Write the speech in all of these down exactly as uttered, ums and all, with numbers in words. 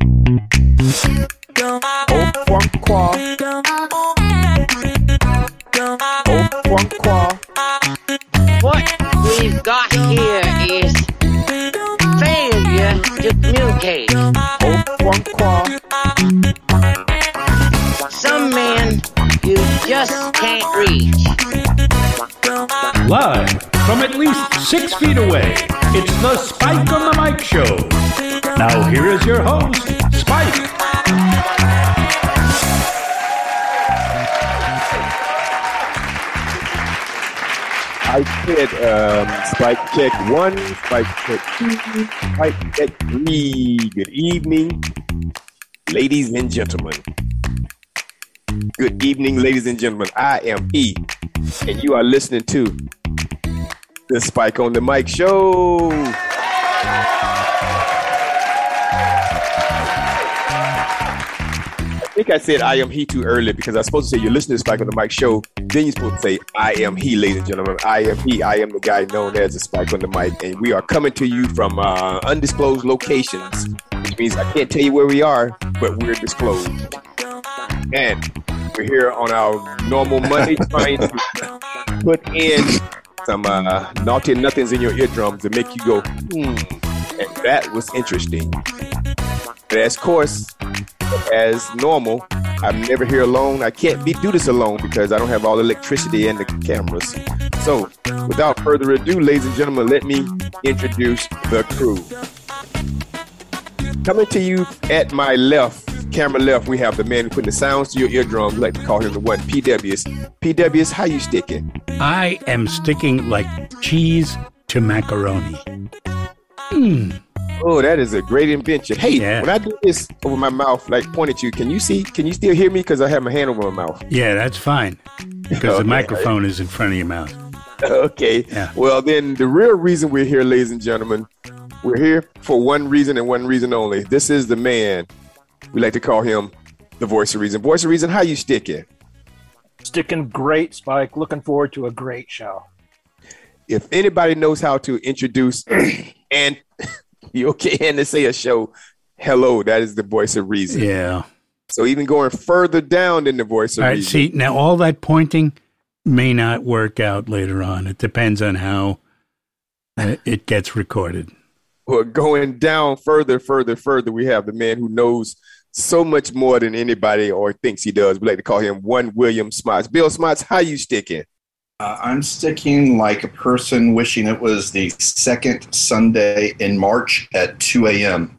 Au Francois. Au Francois. What we've got here is failure to communicate. Au Francois. Some men you just can't reach. Live from at least six feet away, it's the Spike on the Mic Show. Now here is your host, Spike. I said, um, Spike check one, Spike check two, Spike check three. Good evening, ladies and gentlemen. Good evening, ladies and gentlemen. I am E, and you are listening to the Spike on the Mic Show. I think I said I am he too early because I was supposed to say you're listening to Spike on the Mic Show. Then you're supposed to say I am he, ladies and gentlemen. I am he. I am the guy known as the Spike on the Mic, and we are coming to you from uh, undisclosed locations, which means I can't tell you where we are, but we're disclosed. And we're here on our normal Monday trying to put in some uh, naughty nothings in your eardrums to make you go, hmm. And that was interesting. But as course, as normal, I'm never here alone. I can't be do this alone because I don't have all the electricity and the cameras. So, without further ado, ladies and gentlemen, let me introduce the crew. Coming to you at my left, camera left, we have the man who put the sounds to your eardrums. We like to call him the one, P W S. P W S, how you sticking? I am sticking like cheese to macaroni. Mmm. Oh, that is a great invention. Hey, yeah. When I do this over my mouth, like point at you, can you see? Can you still hear me? Because I have my hand over my mouth. Yeah, that's fine. Because okay. The microphone is in front of your mouth. Okay. Yeah. Well, then the real reason we're here, ladies and gentlemen, we're here for one reason and one reason only. This is the man. We like to call him the Voice of Reason. Voice of Reason, how you sticking? Sticking great, Spike. Looking forward to a great show. If anybody knows how to introduce and you okay and to say a show, hello, that is the Voice of Reason. Yeah. So even going further down than the Voice of all right, Reason. See, now all that pointing may not work out later on. It depends on how uh, it gets recorded. Well, going down further, further, further, we have the man who knows so much more than anybody or thinks he does. We like to call him one William Smots. Bill Smots, how you sticking? Uh, I'm sticking like a person wishing it was the second Sunday in March at two a.m.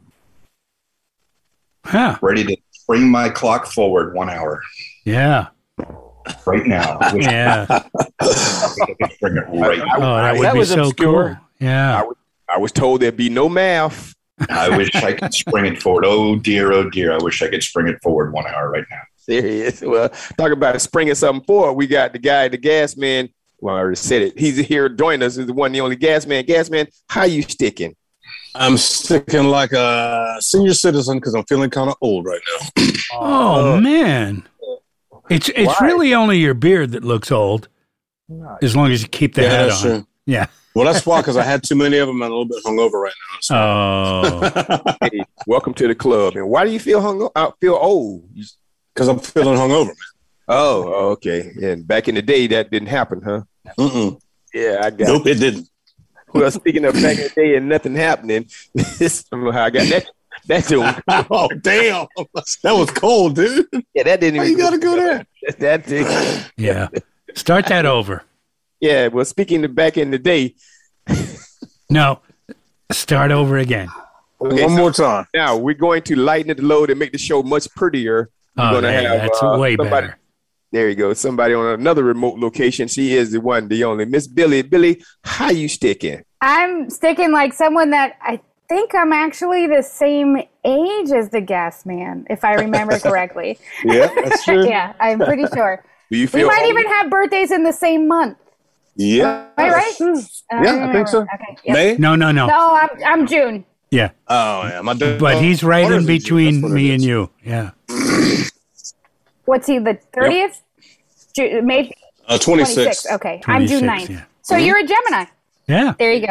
Huh. Ready to bring my clock forward one hour. Yeah. Right now. Yeah. I could bring it right now. Oh, that would that be was so obscure. Cool. Yeah. I was, I was told there'd be no math. I wish I could spring it forward. Oh, dear, oh, dear. I wish I could spring it forward one hour right now. Serious. Well, talk about springing something forward. We got the guy, the gas man. Well, I already said it. He's here joining us. He's the one, the only gas man. Gas man, how you sticking? I'm sticking like a senior citizen because I'm feeling kind of old right now. Oh, uh, man. It's it's why? Really only your beard that looks old, as long as you keep the yeah, hat that's on. True. Yeah. Well, that's why, because I had too many of them and I'm a little bit hungover right now. So. Oh. Hey, welcome to the club. And why do you feel hung uh, feel old? Because I'm feeling hungover, man. Oh, okay. And back in the day, that didn't happen, huh? Mm-mm. Yeah, I got Nope, it. it didn't. Well, speaking of back in the day and nothing happening, this, I don't know how I got that. That tune. Oh, damn. That was cold, dude. Yeah, that didn't even. How you got to go there? That thing. Yeah. Start that over. Yeah, well, speaking of back in the day. No, start over again. Okay, One so more time. Now, we're going to lighten the load and make the show much prettier. We're Oh, going to hey, have, that's uh, way somebody, better. There you go. Somebody on another remote location. She is the one, the only. Miss Billy. Billy, how you sticking? I'm sticking like someone that I think I'm actually the same age as the gas man, if I remember correctly. Yeah, that's true. Yeah, I'm pretty sure. Do you We feel might old? even have birthdays in the same month. Yeah. Am I right? Uh, Yeah, I think so. Okay. Yeah. May? No, no, no. No, I'm I'm June. Yeah. Oh, yeah. My dad, But he's right what in is it? between That's what it me is. and you. Yeah. What's he? The thirtieth? Ju- May Uh, twenty-six. twenty-sixth. Okay, I'm June twenty-six, ninth. yeah. So you're a Gemini. Yeah. There you go.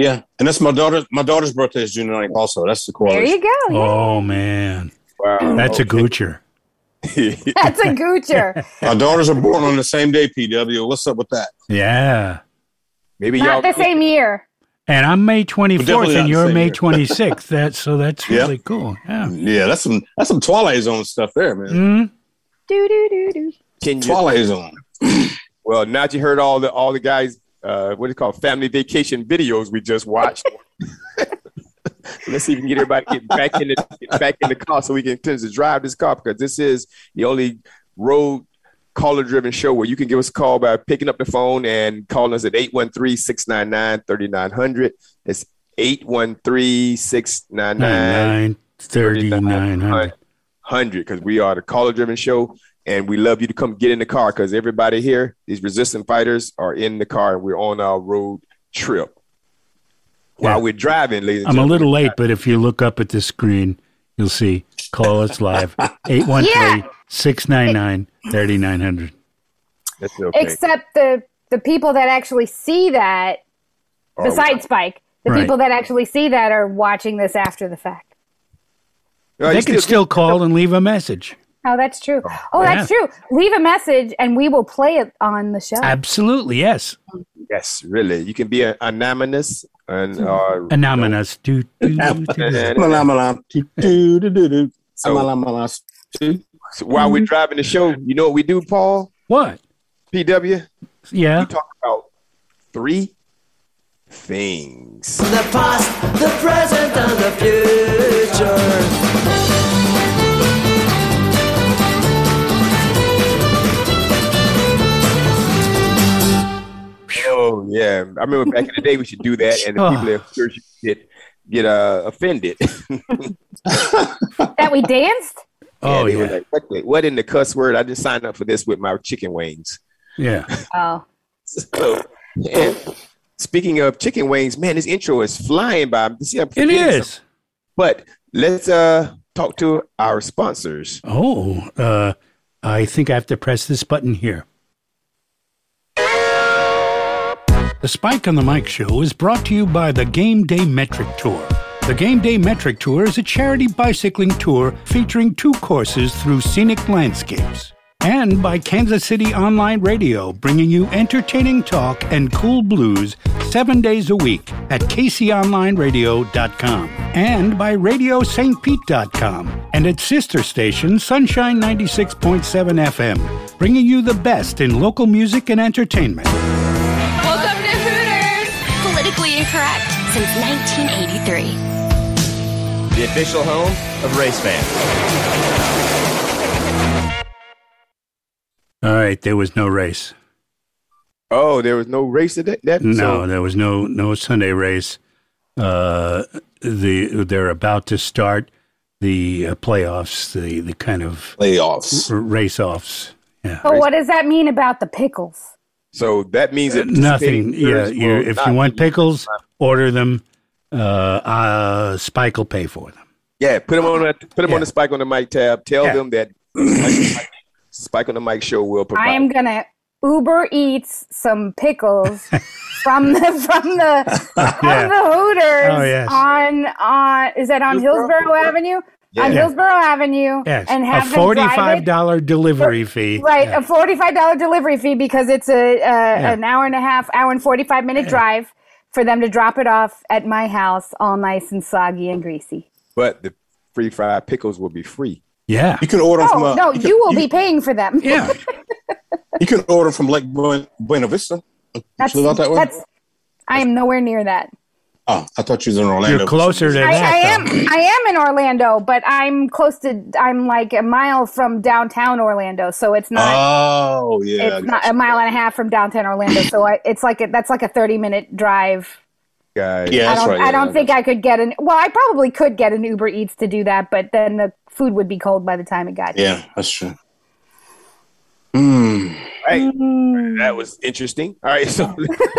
Yeah, and that's my daughter. My daughter's birthday is June ninth also. That's the correlation. There you go. Yeah. Oh, man. Wow. That's a goocher. That's a goocher. Our daughters are born on the same day, P W. What's up with that? Yeah. Maybe y'all Not the same year. And I'm May twenty-fourth, Definitely not and the you're same May year. twenty-sixth. That, so that's Yeah. really cool. Yeah. Yeah, that's some that's some Twilight Zone stuff there, man. Mm-hmm. Do, do, do, do. Can you, Twilight Zone. well, now that you heard all the all the guys, uh, what do you call it, family vacation videos we just watched. Let's see if we can get everybody get back in the get back in the car so we can continue to drive this car, because this is the only road caller driven show where you can give us a call by picking up the phone and calling us at eight one three, six nine nine, three nine zero zero. It's eight one three, six nine nine, three nine hundred. hundred, because we are the caller driven show, and we love you to come get in the car, because everybody here, these resistant fighters, are in the car and we're on our road trip. While Yeah. we're driving, ladies and I'm a gentlemen. little late, but if you look up at the screen, you'll see call us live. eight one three, six nine nine, three nine zero zero. That's okay. Except the the people that actually see that, Oh, besides Spike, the Right. people that actually see that are watching this after the fact. well, They you can still- still call and leave a message. Oh, that's true. Oh, that's Yeah. true. Leave a message and we will play it on the show. Absolutely, yes. Yes, really. You can be a, anonymous and uh, Anonymous. Do, do, do, do. and- Malamala, do, do, do, do, do. So- Malamala, do. so while we're driving the show, you know what we do, Paul? What? P W? Yeah. We talk about three things. The past, the present, and the future. Oh yeah, I remember back in the day we should do that, and the Oh. people at church get get uh, offended. That we danced? Oh, they were yeah. like, what, the- what in the cuss word? I just signed up for this with my chicken wings. Yeah. Oh. So, and speaking of chicken wings, man, this intro is flying by. See, I'm It forgetting is. something. But let's uh talk to our sponsors. Oh, uh, I think I have to press this button here. The Spike on the Mic Show is brought to you by the Game Day Metric Tour. The Game Day Metric Tour is a charity bicycling tour featuring two courses through scenic landscapes. And by Kansas City Online Radio, bringing you entertaining talk and cool blues seven days a week at k c online radio dot com. And by radio st pete dot com and its sister station, Sunshine ninety-six point seven F M, bringing you the best in local music and entertainment. Welcome to Hooters! Politically incorrect since nineteen eighty-three. The official home of race fans. All right, there was no race. Oh, there was no race today. That No, so- there was no no Sunday race. Uh, the they're about to start the uh, playoffs, the the kind of Playoffs. r- race offs. Yeah, But what does that mean about the pickles? So that means that nothing. Yeah, participating you, jurors will if not you want be- pickles, order them. Uh, uh, Spike will pay for them. Yeah, put them on. Put them Yeah. on the Spike on the Mic tab. Tell Yeah. them that Spike on the Mic show will provide. I am gonna Uber Eats some pickles from the from the from Yeah. the Hooters Oh, yes. on on is that on Hillsborough? Hillsborough Avenue? Yeah. On Yeah. Hillsborough Avenue, Yes, and have a them drive forty-five it. dollar delivery fee. Right, Yeah. a forty-five dollar delivery fee because it's a, a an hour and a half, hour and forty-five minute drive for them to drop it off at my house, all nice and soggy and greasy. But the free fried pickles will be free. Yeah, You can order from. Oh Uh, no, you, you, can, will be paying for them. yeah. You can order from Lake Buen- Buena Vista. that's, You live out that way? that's. I am nowhere near that. Oh, I thought you was in Orlando. You're closer to I, that. I am. though. I am in Orlando, but I'm close to. I'm like a mile from downtown Orlando, so it's not. Oh yeah. I it's got not you. a mile and a half from downtown Orlando, so I, it's like a, that's like a thirty minute drive. Guys. Yeah, I that's don't. right. I yeah, don't yeah. think I could get an. Well, I probably could get an Uber Eats to do that, but then the food would be cold by the time it got here. Yeah, that's true. Hmm. Right. Mm. That was interesting. All right, so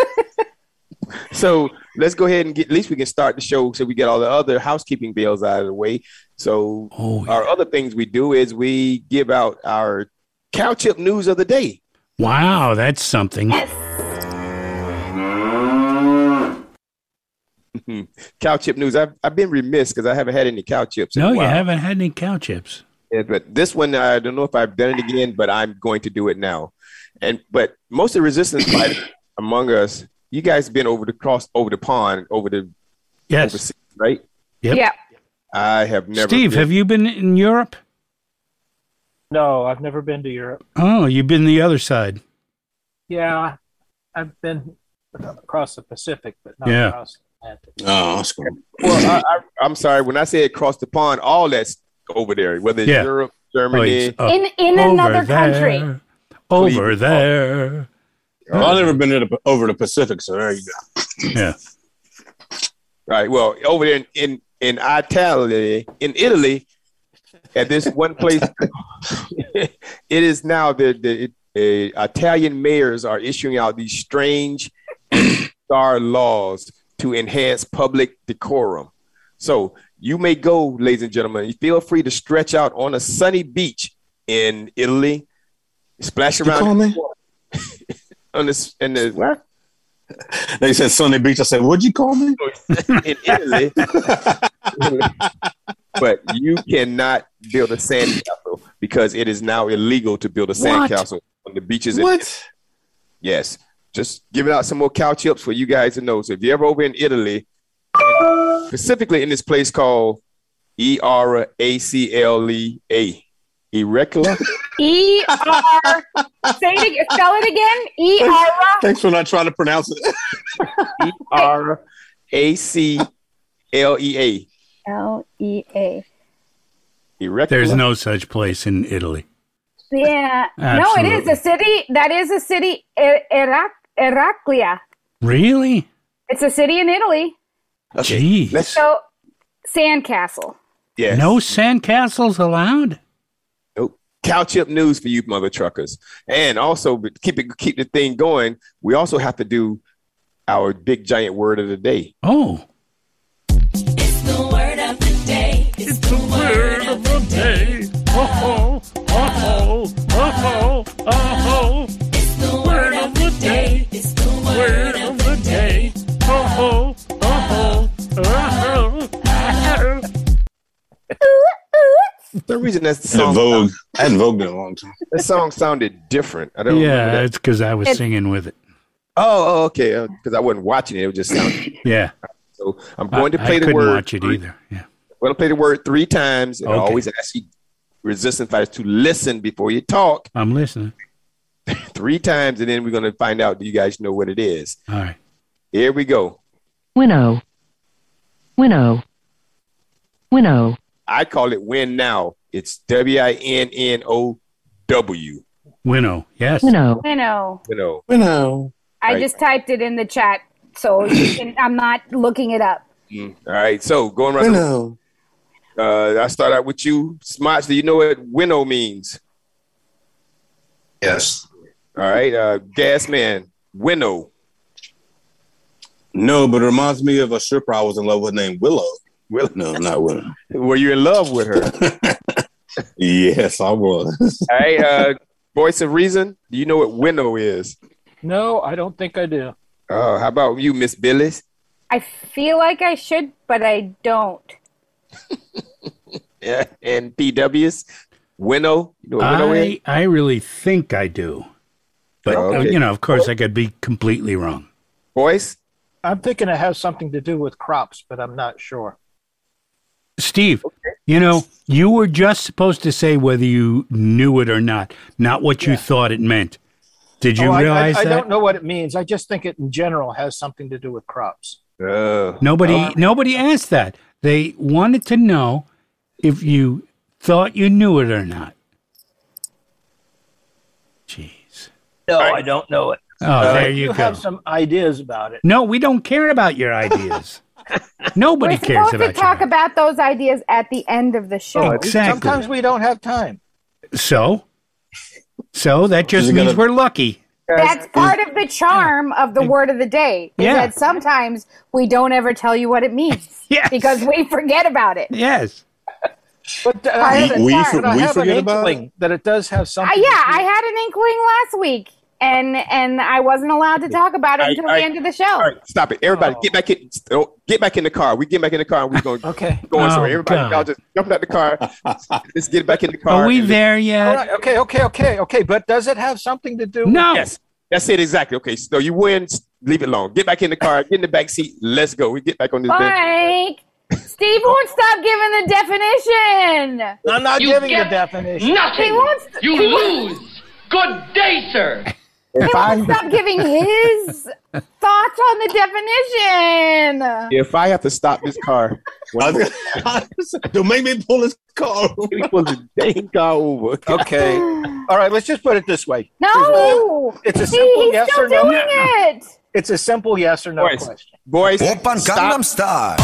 so let's go ahead and get. At least we can start the show, so we get all the other housekeeping bills out of the way. So Oh, yeah. our other things we do is we give out our cow chip news of the day. Wow, that's something. Cow chip news. I've, I've been remiss because I haven't had any cow chips. No, in a you while. haven't had any cow chips. Yeah, but this one, I don't know if I've done it again, but I'm going to do it now. And but most of the resistance fighters among us, you guys been over the cross, over the pond, over the yes, overseas, right? Yep. Yeah. I have never. Steve, been. have you been in Europe? No, I've never been to Europe. Oh, you've been the other side. Yeah, I've been across the Pacific, but not Yeah. across the Atlantic. Oh, that's cool. Well, I, I, I'm sorry. When I say across the pond, all that's over there, whether it's Yeah. Europe, Oh, Germany. it's up In in over another there, country. Over there. Well, I've never been to the, over the Pacific, so there you go. Yeah. Right. Well, over there in, in, in Italy, in Italy, at this one place, it is now the, the uh, Italian mayors are issuing out these strange and bizarre laws to enhance public decorum. So you may go, ladies and gentlemen, you feel free to stretch out on a sunny beach in Italy, splash You around call me? on this in the what? They said Sunday Beach. I said, what'd you call me? in Italy. But you cannot build a sandcastle because it is now illegal to build a sandcastle on the beaches. in- What? Yes. Just giving out some more cow chips for you guys to know. So if you're ever over in Italy, specifically in this place called E R A C L E A, Erecula. E R. Say it again. Spell it again. E R. Thanks for not trying to pronounce it. E R A C L E A. L E A. Erecula. There's no such place in Italy. Yeah. No, Absolutely. it is a city. That is a city. Er- Herac- Heraclea. Really? It's a city in Italy. Okay. Jeez. Let's- So, sandcastle. Yes. No sandcastles allowed? Nope. Cow chip news for you mother truckers. And also but keep it keep the thing going. We also have to do our big giant word of the day. Oh. It's the word of the day. It's the word of the day. Oh, oh, oh, oh, oh, oh. It's the word of the day. It's the word of the day. Oh, oh, oh, oh, oh. For some reason that I song, hadn't Vogue. I hadn't Vogue in a long time. that song sounded different. I don't Yeah, remember that. it's because I was It- singing with it. Oh, oh okay. Because I wasn't watching it. It was just sounded. Yeah. So I'm going to I, play I the couldn't word. watch it either. Yeah. I'm going to play the word three times. And I Okay. always ask you resistance fighters to listen before you talk I'm listening. three times. And then we're going to find out, do you guys know what it is? All right. Here we go. Winnow. Winnow. Winnow. I call it win now. It's W I N N O W. Winnow. Yes. Winnow. I know. You know. You know. I Right. just typed it in the chat, so you can, I'm not looking it up. Mm. All right. So going You around. know. Uh, I start out with you, Smots. Do you know what winnow means? Yes. All right. Uh, Gas Man, winnow. No, but it reminds me of a stripper I was in love with named Willow. Will- No, not Willow. Were you in love with her? Yes, I was. All right. Uh, Voice of Reason. Do you know what winnow is? No, I don't think I do. Oh, how about you, Miss Billis? I feel like I should, but I don't. Yeah. And P Ws, winnow. You know what winnow is? I, I really think I do. But, Oh, uh, okay. you know, of course, I could be completely wrong. Voice. I'm thinking it has something to do with crops, but I'm not sure. Steve, you know, you were just supposed to say whether you knew it or not, not what you Yeah. thought it meant. Did you Oh, I- realize I, I, that? don't know what it means. I just think it in general has something to do with crops. Uh, Nobody, Uh, nobody asked that. They wanted to know if you thought you knew it or not. Jeez. No, I- I don't know it. Oh, there you you go. have some ideas about it. No, we don't care about your ideas. Nobody We're cares supposed about to talk your about those ideas at the end of the show. Exactly. Sometimes we don't have time. So, so that just You means gotta- we're lucky. That's part of the charm of the word of the day. Is Yeah. that sometimes we don't ever tell you what it means Yes. because we forget about it. Yes. But uh, Part of the We- charm. we but I have forget an about it? inkling that it does have Uh, something. yeah, to do- I had an inkling last week, and and I wasn't allowed to talk about it I- until I- the end of the show. All right, stop it. Everybody, get back in. oh, Get back in the car. We get back in the car and we're going to Okay. go on Oh, somewhere. Everybody, God. y'all just jump out the car. Let's get back in the car. Are we and- there All yet? right. Okay. Okay. Okay. Okay. But does it have something to do? No. Yes, that's it exactly. Okay, so you win. Leave it alone. Get back in the car. Get in the back seat. Let's go. We get back on this bench. Mike, Steve won't stop giving the definition. I'm not You giving get the definition. He Nothing. wants. You he wants- lose. Good day, sir. He If won't I, stop giving his thoughts on the definition. if I have to stop this car, I was gonna- Don't make me pull this car. he pulls the dang car over. Okay. All right. Let's just put it this way. No, It's a See, simple he's yes still or no. doing it. It's a simple yes or no Boys, question. boys, Oppan stop. Gangnam Style.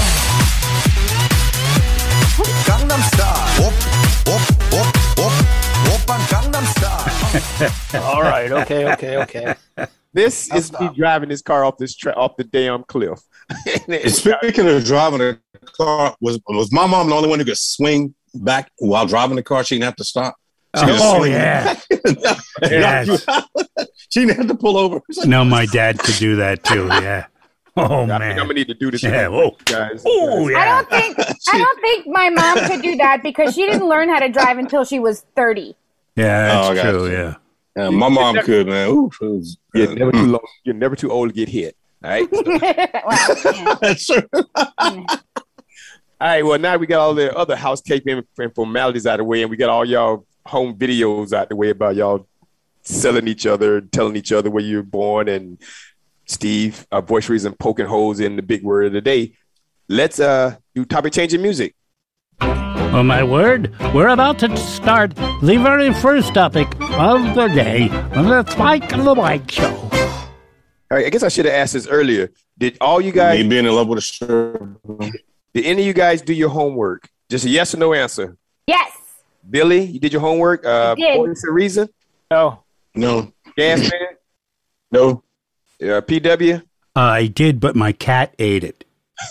Gangnam Style. Op, op, op, op. Oppan Gangnam Style. All right. Okay. Okay. Okay. This I'll is me stop. driving this car off this tra- off the damn cliff. And speaking of driving a car, was was my mom the only one who could swing back while driving the car? She didn't have to stop. She could Oh, swing yeah. back. Yes. She didn't have to pull over. It's like, No, my dad could do that too. Yeah. Oh, I think I'm man. gonna need to do this, Yeah, again, whoa. guys. Oh, I yeah. don't think I don't think my mom could do that because she didn't learn how to drive until she was thirty. Yeah, Oh, I that's got true. you. Yeah. yeah, my mom could, man. Ooh, it was, You're never uh, too long. You're never too old to get hit. All right. Well, yeah. That's true. All right. Well, now we got all the other housekeeping and formalities out of the way, and we got all y'all home videos out the way about y'all selling each other, telling each other where you were born, and Steve, our voice reason, poking holes in the big word of the day. Let's uh do topic changing music. Oh, my word. We're about to start the very first topic of the day on the Spike and the Mike Show. All right. I guess I should have asked this earlier. Did all you guys? Me being in love with a stripper. Did any of you guys do your homework? Just a yes or no answer. Yes. Billy, you did your homework. Uh, I did. Points and reason. No. No, Gas man. no. Uh, P W. I did, but my cat ate it.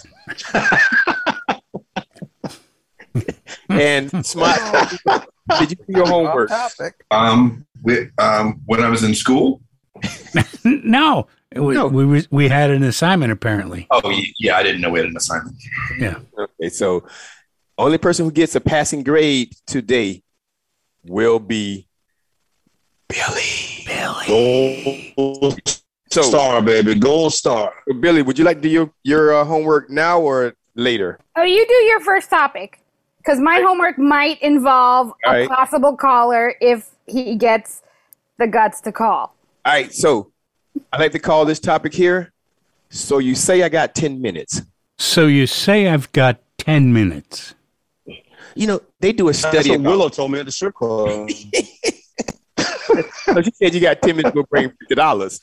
And Smart. Did you do your homework? Off topic. Um, we, um, when I was in school. No. It was, No. We, was, we had an assignment, apparently. Oh, y- yeah, I didn't know we had an assignment. Yeah. Okay, so only person who gets a passing grade today will be Billy. Billy. Gold So, star, baby. Gold star. Billy, would you like to do your, your uh, homework now or later? Oh, you do your first topic because my homework might involve a All right. possible caller if he gets the guts to call. All right, so I like to call this topic here. So you say I got ten minutes. So you say I've got ten minutes. You know, they do a That's study what about Willow told me at the strip club. So she said you got ten minutes to bring fifty dollars.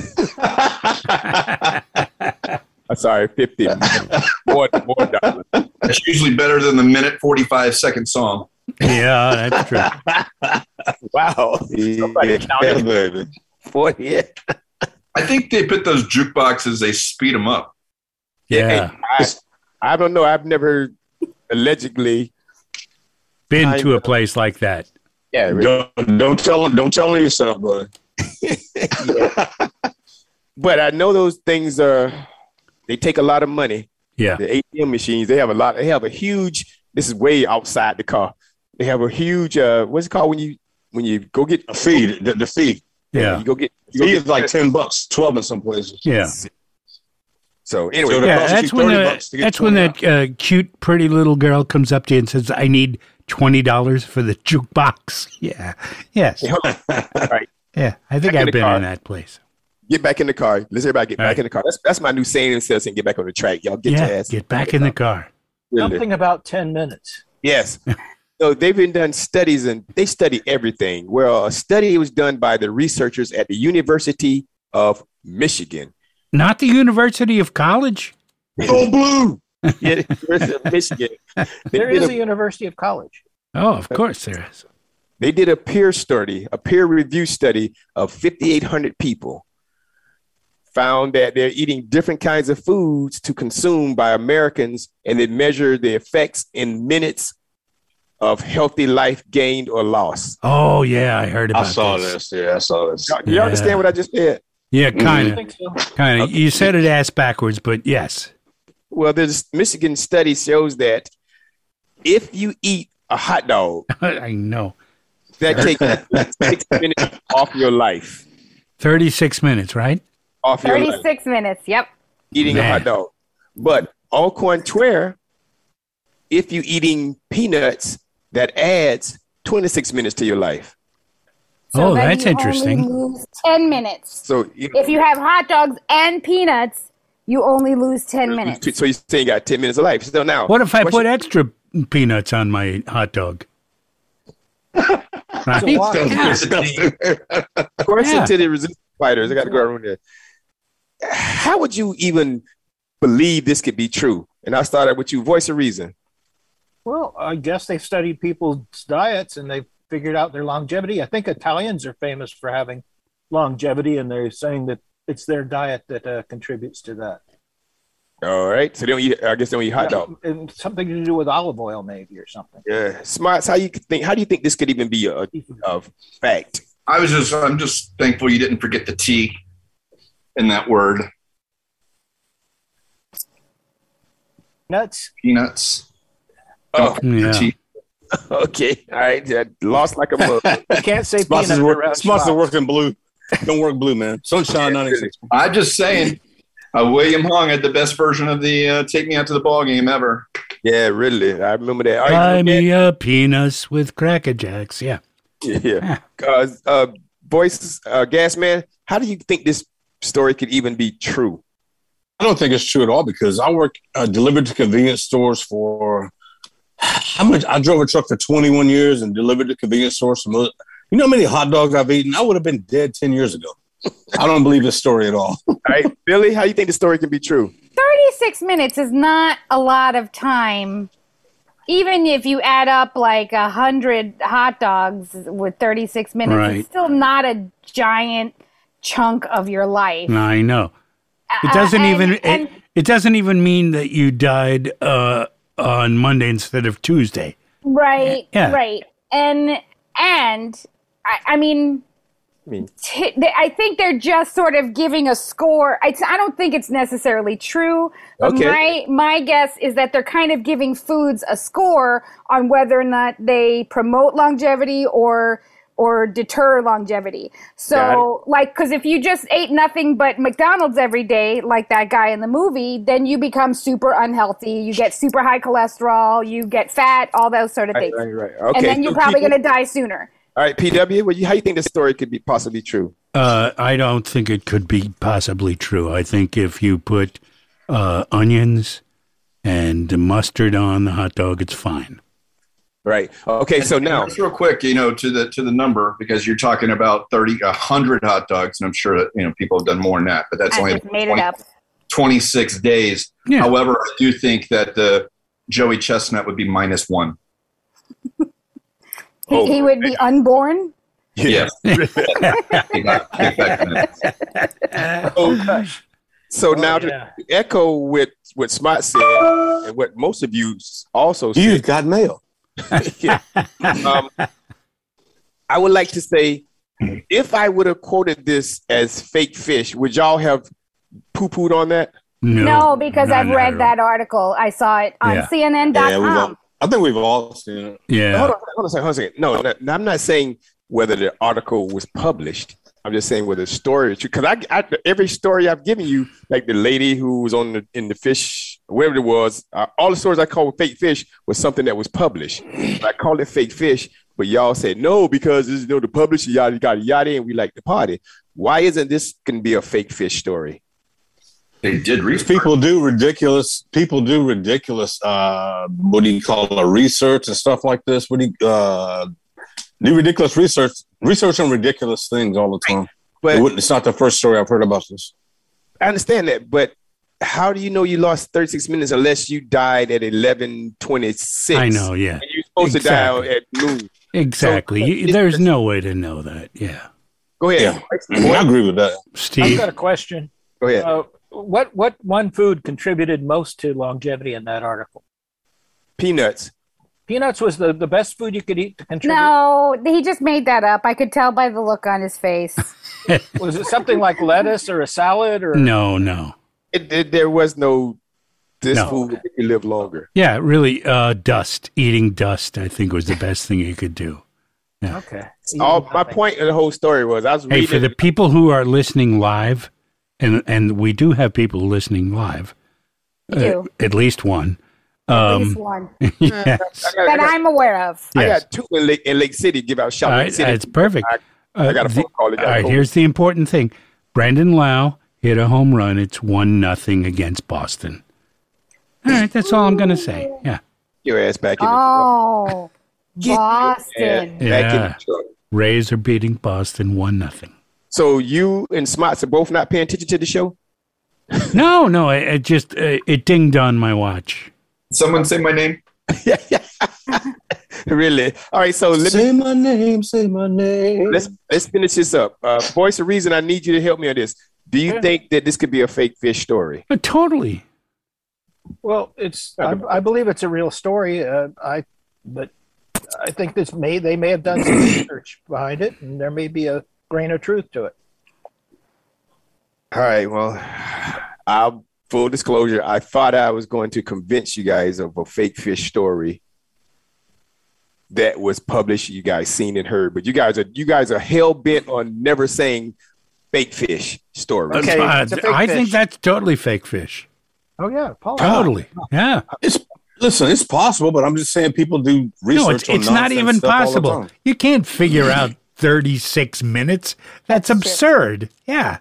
I'm sorry, fifty more more dollars. That's usually better than the minute forty-five second song. Yeah, that's true. Wow, somebody Yeah, counted baby. forty. I think they put those jukeboxes, they speed them up. Yeah. I, I don't know. I've never allegedly Been I to a know. place like that. Yeah, really. Don't, don't tell don't tell on yourself, bud. But I know those things are. They take a lot of money. Yeah. The A T M machines. They have a lot. They have a huge. This is way outside the car. They have a huge. Uh, what's it called when you when you go get A fee, the, the fee. Yeah. You go get. You Fee go is get like ten bucks, twelve in some places. Yeah. So anyway, So the- Yeah, costs that's you when thirty the, bucks to get that's when twenty that uh, cute, pretty little girl comes up to you and says, "I need twenty dollars for the jukebox." Yeah, yes, Hey, hold on. All right, yeah. I think Back in I've the been car. in that place. get back in the car. Let's everybody get All back right. in the car. That's that's my new saying instead of saying get back on the track. Y'all get Yeah, your ass. get back in the car. Really. Something about ten minutes. Yes. So they've been done studies and they study everything. Well, a study was done by the researchers at the University of Michigan. Not the University of College. Go blue. Yeah, the University of Michigan. They There did is a- a University of College. Oh, of course there is. They did a peer study, a peer review study of fifty-eight hundred people. Found that they're eating different kinds of foods to consume by Americans, and they measured the effects in minutes of healthy life gained or lost. Oh yeah, I heard about I saw this. this. Yeah, I saw this. Do you Yeah. understand what I just said? Yeah, kind I of, think so. kind of. You said it ass backwards, but yes. Well, this Michigan study shows that if you eat a hot dog, I know. that takes six minutes off your life. Thirty-six minutes, right? Off your life. thirty-six minutes. Yep. Eating Man. a hot dog. But au contraire, if you eating peanuts, that adds twenty-six minutes to your life. Oh, then that's you interesting. Only lose ten minutes. So you, If you have hot dogs and peanuts, you only lose ten minutes. so you say you got ten minutes of life. So now, What if I question- put extra peanuts on my hot dog? Right? So why? question Yeah. to the resistance fighters? I got to go around there. How would you even believe this could be true? And I started with you. Voice of reason. Well, I guess they've studied people's diets and they've figured out their longevity. I think Italians are famous for having longevity, and they're saying that it's their diet that uh, contributes to that. All right. So they don't eat. I guess they don't eat hot Yeah, dog. and something to do with olive oil, maybe, or something. Yeah. Smarts. How you think? How do you think this could even be a, a fact? I was just, I'm just thankful you didn't forget the T in that word. Nuts. Peanuts. Oh, Don't forget the yeah. T. okay. All right. Yeah, lost like a mug. You can't say Spots peanut is work, around spots are Schwartz. working blue. Don't work blue, man. Sunshine ninety-six. I'm just saying, uh, William Hung had the best version of the uh, "Take Me Out to the Ball Game" ever. Yeah, really. I remember that. All Buy right, me a peanuts with Cracker Jacks. Yeah. yeah. Uh, uh, voice, uh, Gas Man, how do you think this story could even be true? I don't think it's true at all because I work uh, delivered to convenience stores for how much? I drove a truck for twenty-one years and delivered to convenience stores. For most, you know how many hot dogs I've eaten? I would have been dead ten years ago. I don't believe this story at all. All right, Billy, how do you think the story can be true? thirty-six minutes is not a lot of time. Even if you add up like a hundred hot dogs with thirty-six minutes, Right. it's still not a giant chunk of your life. I know. It Uh, doesn't and- even and- it, it doesn't even mean that you died uh, on Monday instead of Tuesday. Right, Yeah. right. And and I, I mean, I mean, t- they, I think they're just sort of giving a score. I, I don't think it's necessarily true. But Okay. my my guess is that they're kind of giving foods a score on whether or not they promote longevity or or deter longevity. So, like, because if you just ate nothing but McDonald's every day, like that guy in the movie, then you become super unhealthy. You get super high cholesterol. You get fat. All those sort of right, things. right, right. Okay. And then you're so probably P- going to die sooner. All right, P W, what you, how do you think the story could be possibly true? Uh, I don't think it could be possibly true. I think if you put uh, onions and mustard on the hot dog, it's fine. Right. Okay, so And now, just real quick, you know, to the to the number, because you're talking about thirty, a hundred hot dogs, and I'm sure that you know people have done more than that, but that's I only just made twenty it up. twenty-six days. Yeah. However, I do think that the Joey Chestnut would be minus one. He, Oh, he would be unborn. Yeah. Get back- get back to that. so, so now yeah. to echo what, what Smart said and what most of you also said. You've got mail. Yeah. um, I would like to say, if I would have quoted this as fake fish, would y'all have poo-pooed on that? No, No, because not I've at read all. that article. I saw it on Yeah. C N N dot Yeah, we've com. all, I think we've all seen it. Yeah. Hold on, hold on a second, hold on a second. No, no, I'm not saying whether the article was published. I'm just saying whether the story is true. Because I, I, every story I've given you, like the lady who was on the in the fish, wherever it was, uh, all the stories I called fake fish was something that was published. I called it fake fish, but y'all said no because this, you know, the publisher yada yada yada, and we like the party. Why isn't this going to be a fake fish story? They did research. People do ridiculous. People do ridiculous. Uh, what do you call it? Research and stuff like this. What do you uh, do? Ridiculous research. Research on ridiculous things all the time. But It wouldn't- it's not the first story I've heard about this. I understand that, but how do you know you lost thirty-six minutes unless you died at eleven twenty-six? I know, yeah. And you're supposed Exactly. to die at noon. Exactly. So- You, there's no way to know that. Yeah. Go ahead. Yeah, I agree with that. I've Steve? got a question. Go ahead. Uh, what what one food contributed most to longevity in that article? Peanuts. Peanuts was the, the best food you could eat to contribute. No, he just made that up. I could tell by the look on his face. Was it something like lettuce or a salad? Or No, no. It, it, there was no, this No. food would make you live longer. Yeah, really, uh, dust. Eating dust, I think, was the best thing you could do. Yeah. Okay. All, my point of the whole story was I was Hey, reading. for the people who are listening live, and and we do have people listening live, We do. uh, at least one. At Um, least one yes. I got, I that got, I'm aware of. I Yes. got two in Lake, in Lake City. Give out shout All out right, Lake City. it's perfect. I, I got a Uh, phone the- call. They got all a right, phone. here's the important thing. Brandon Lau hit a home run. It's one nothing against Boston. All right, that's all I'm going to say. Yeah. Your ass back in Oh, Get your Boston. the back in Yeah. the truck. Rays are beating Boston one nothing. So you and Smarts are both not paying attention to the show? No, no, it, it just uh, it dinged on my watch. Someone say my name. Really? All right. So let Say me my name, say my name. let's let's finish this up. Uh, voice of reason. I need you to help me on this. Do you think that this could be a fake fish story? Uh, totally. Well, it's I, I believe it's a real story. Uh, I but I think this may they may have done some research behind it, and there may be a grain of truth to it. All right. Well, I'll full disclosure. I thought I was going to convince you guys of a fake fish story that was published. You guys seen and heard, but you guys are you guys are hell bent on never saying fake fish story. Okay, Uh, it's a fake I fish. think that's totally fake fish. Oh yeah, Paul. Totally. Yeah. It's listen, it's possible, but I'm just saying people do research. No, it's, on it's not nonsense even stuff all the possible. time. You can't figure out thirty-six minutes. That's, That's true. absurd. Yeah.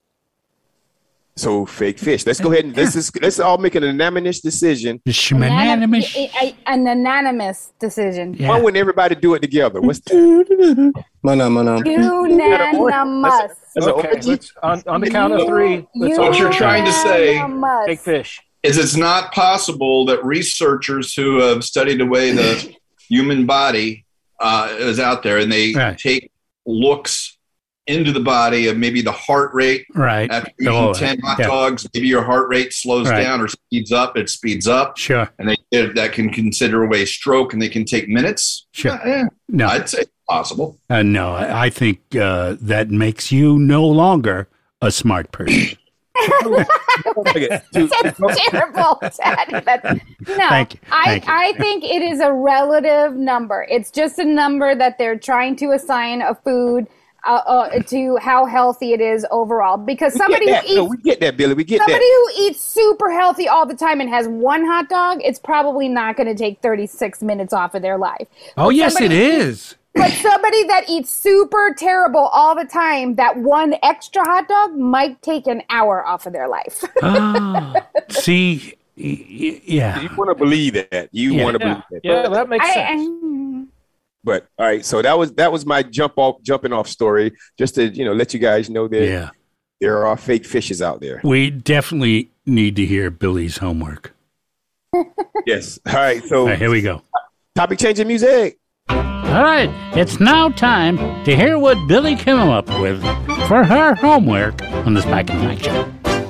So fake fish. Let's go ahead and let's just, let's all make an unanimous decision. The Anim- unanimous. a- a- an anonymous decision. Yeah. Why wouldn't everybody do it together? What's that? My name, my name. Unanimous. That's an Okay, orgy? let's, on, on the count of three. Let's all What you're trying to say- Unanimous. fake fish. Is it's not possible that researchers who have studied the way the human body uh, is out there and they Right. take looks into the body of maybe the heart rate Right. after eating Oh, ten hot yeah. dogs, maybe your heart rate slows Right. down or speeds up, it speeds up. Sure. And they that can consider away stroke and they can take minutes. Sure. Uh, yeah, No. I'd say it's possible. Uh, no, I I think uh, that makes you no longer a smart person. Okay, to- That's terrible, Chad. That's, no, Thank you. I, Thank you. I think it is a relative number. It's just a number that they're trying to assign a food uh, uh, to how healthy it is overall. Because we somebody get who that. No, eats we get that, Billy. We get somebody that. who eats super healthy all the time and has one hot dog, it's probably not going to take thirty-six minutes off of their life. Oh, But yes, it somebody- is. But somebody that eats super terrible all the time, that one extra hot dog might take an hour off of their life. Ah, see, y- y- yeah. You want to believe that. You Yeah. want to Yeah, believe that. yeah, that makes I, sense. I, But all right, so that was that was my jump off jumping off story, just to you know let you guys know that Yeah. there are fake fishes out there. We definitely need to hear Billy's homework. Yes. All right. So All right, here we go. topic changing music. All right, it's now time to hear what Billy came up with for her homework on the Spike and Mike Show.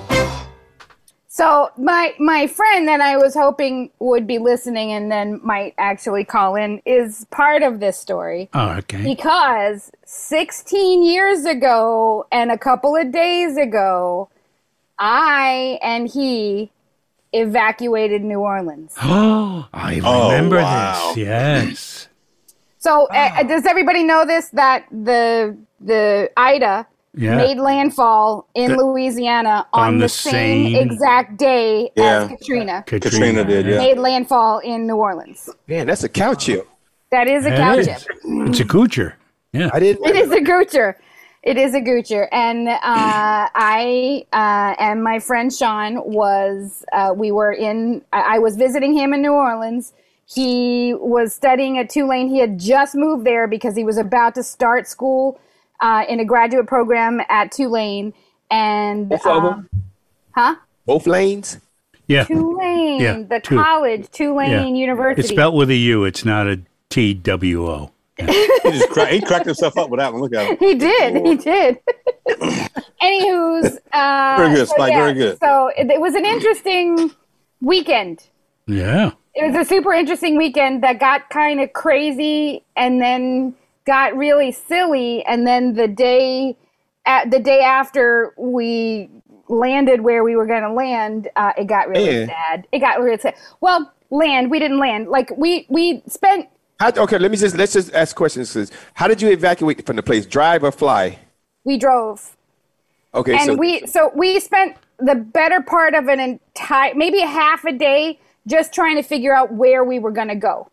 so my my friend that I was hoping would be listening and then might actually call in is part of this story. Oh, okay. Because sixteen years ago and a couple of days ago, I and he evacuated New Orleans. Oh, I Oh, remember wow. this. Yes. So uh, does everybody know this, that the the Ida Yeah. made landfall in The- Louisiana on, on the, the same, same- exact day Yeah. as Katrina Katrina did, yeah. made landfall in New Orleans? Man, that's a cow chip. That is a It cow is. chip. It's a goocher. Yeah. I didn't. It is a goocher. It is a goocher. And uh, I uh, and my friend Sean was, uh, we were in, I I was visiting him in New Orleans. He was studying at Tulane. He had just moved there because he was about to start school uh, in a graduate program at Tulane. And, Both of um, them? huh? Both lanes. Yeah. Tulane, Yeah, the Tu- college, Tulane Yeah. University. It's spelled with a U. It's not a T W O. He just cra- he cracked himself up with that one. Look at him. He did. He did. Anywho's, uh, Very good, so Spike, yeah, very good. So it, it was an interesting weekend. Yeah. It was a super interesting weekend that got kind of crazy and then got really silly. And then the day, at the day after we landed where we were going to land, uh, it got really Yeah. sad. It got really sad. Well, land, we didn't land. Like we, we spent. How, okay, let me just let's just ask questions. Sis. How did you evacuate from the place? Drive or fly? We drove. Okay, and so we so we spent the better part of an entire, maybe a half a day, just trying to figure out where we were going to go.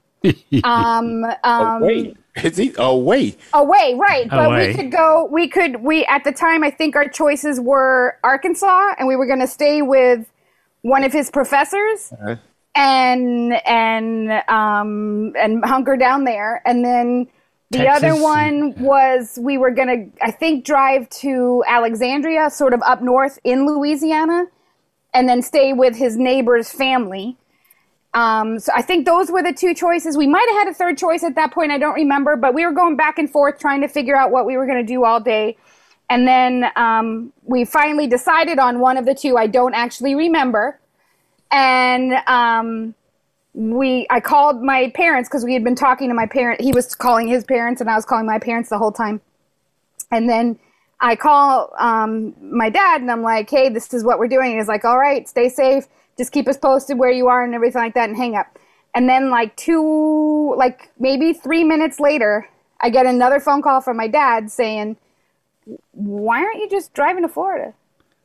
um, um, away. Is he away? Away, right? But Away. we could go. We could. We at the time, I think our choices were Arkansas, and we were going to stay with one of his professors. Uh-huh. and and um and hunker down there, and then the Texas. other one was we were gonna I think drive to Alexandria, sort of up north in Louisiana, and then stay with his neighbor's family. Um, so I think those were the two choices. We might have had a third choice at that point. I don't remember, but we were going back and forth trying to figure out what we were going to do all day. And then um, we finally decided on one of the two. I don't actually remember. And um, we, I called my parents because we had been talking to my parent. He was calling his parents, and I was calling my parents the whole time. And then I call um, my dad, and I'm like, "Hey, this is what we're doing." And he's like, "All right, stay safe. Just keep us posted where you are and everything like that, and hang up." And then, like two, like maybe three minutes later, I get another phone call from my dad saying, "Why aren't you just driving to Florida?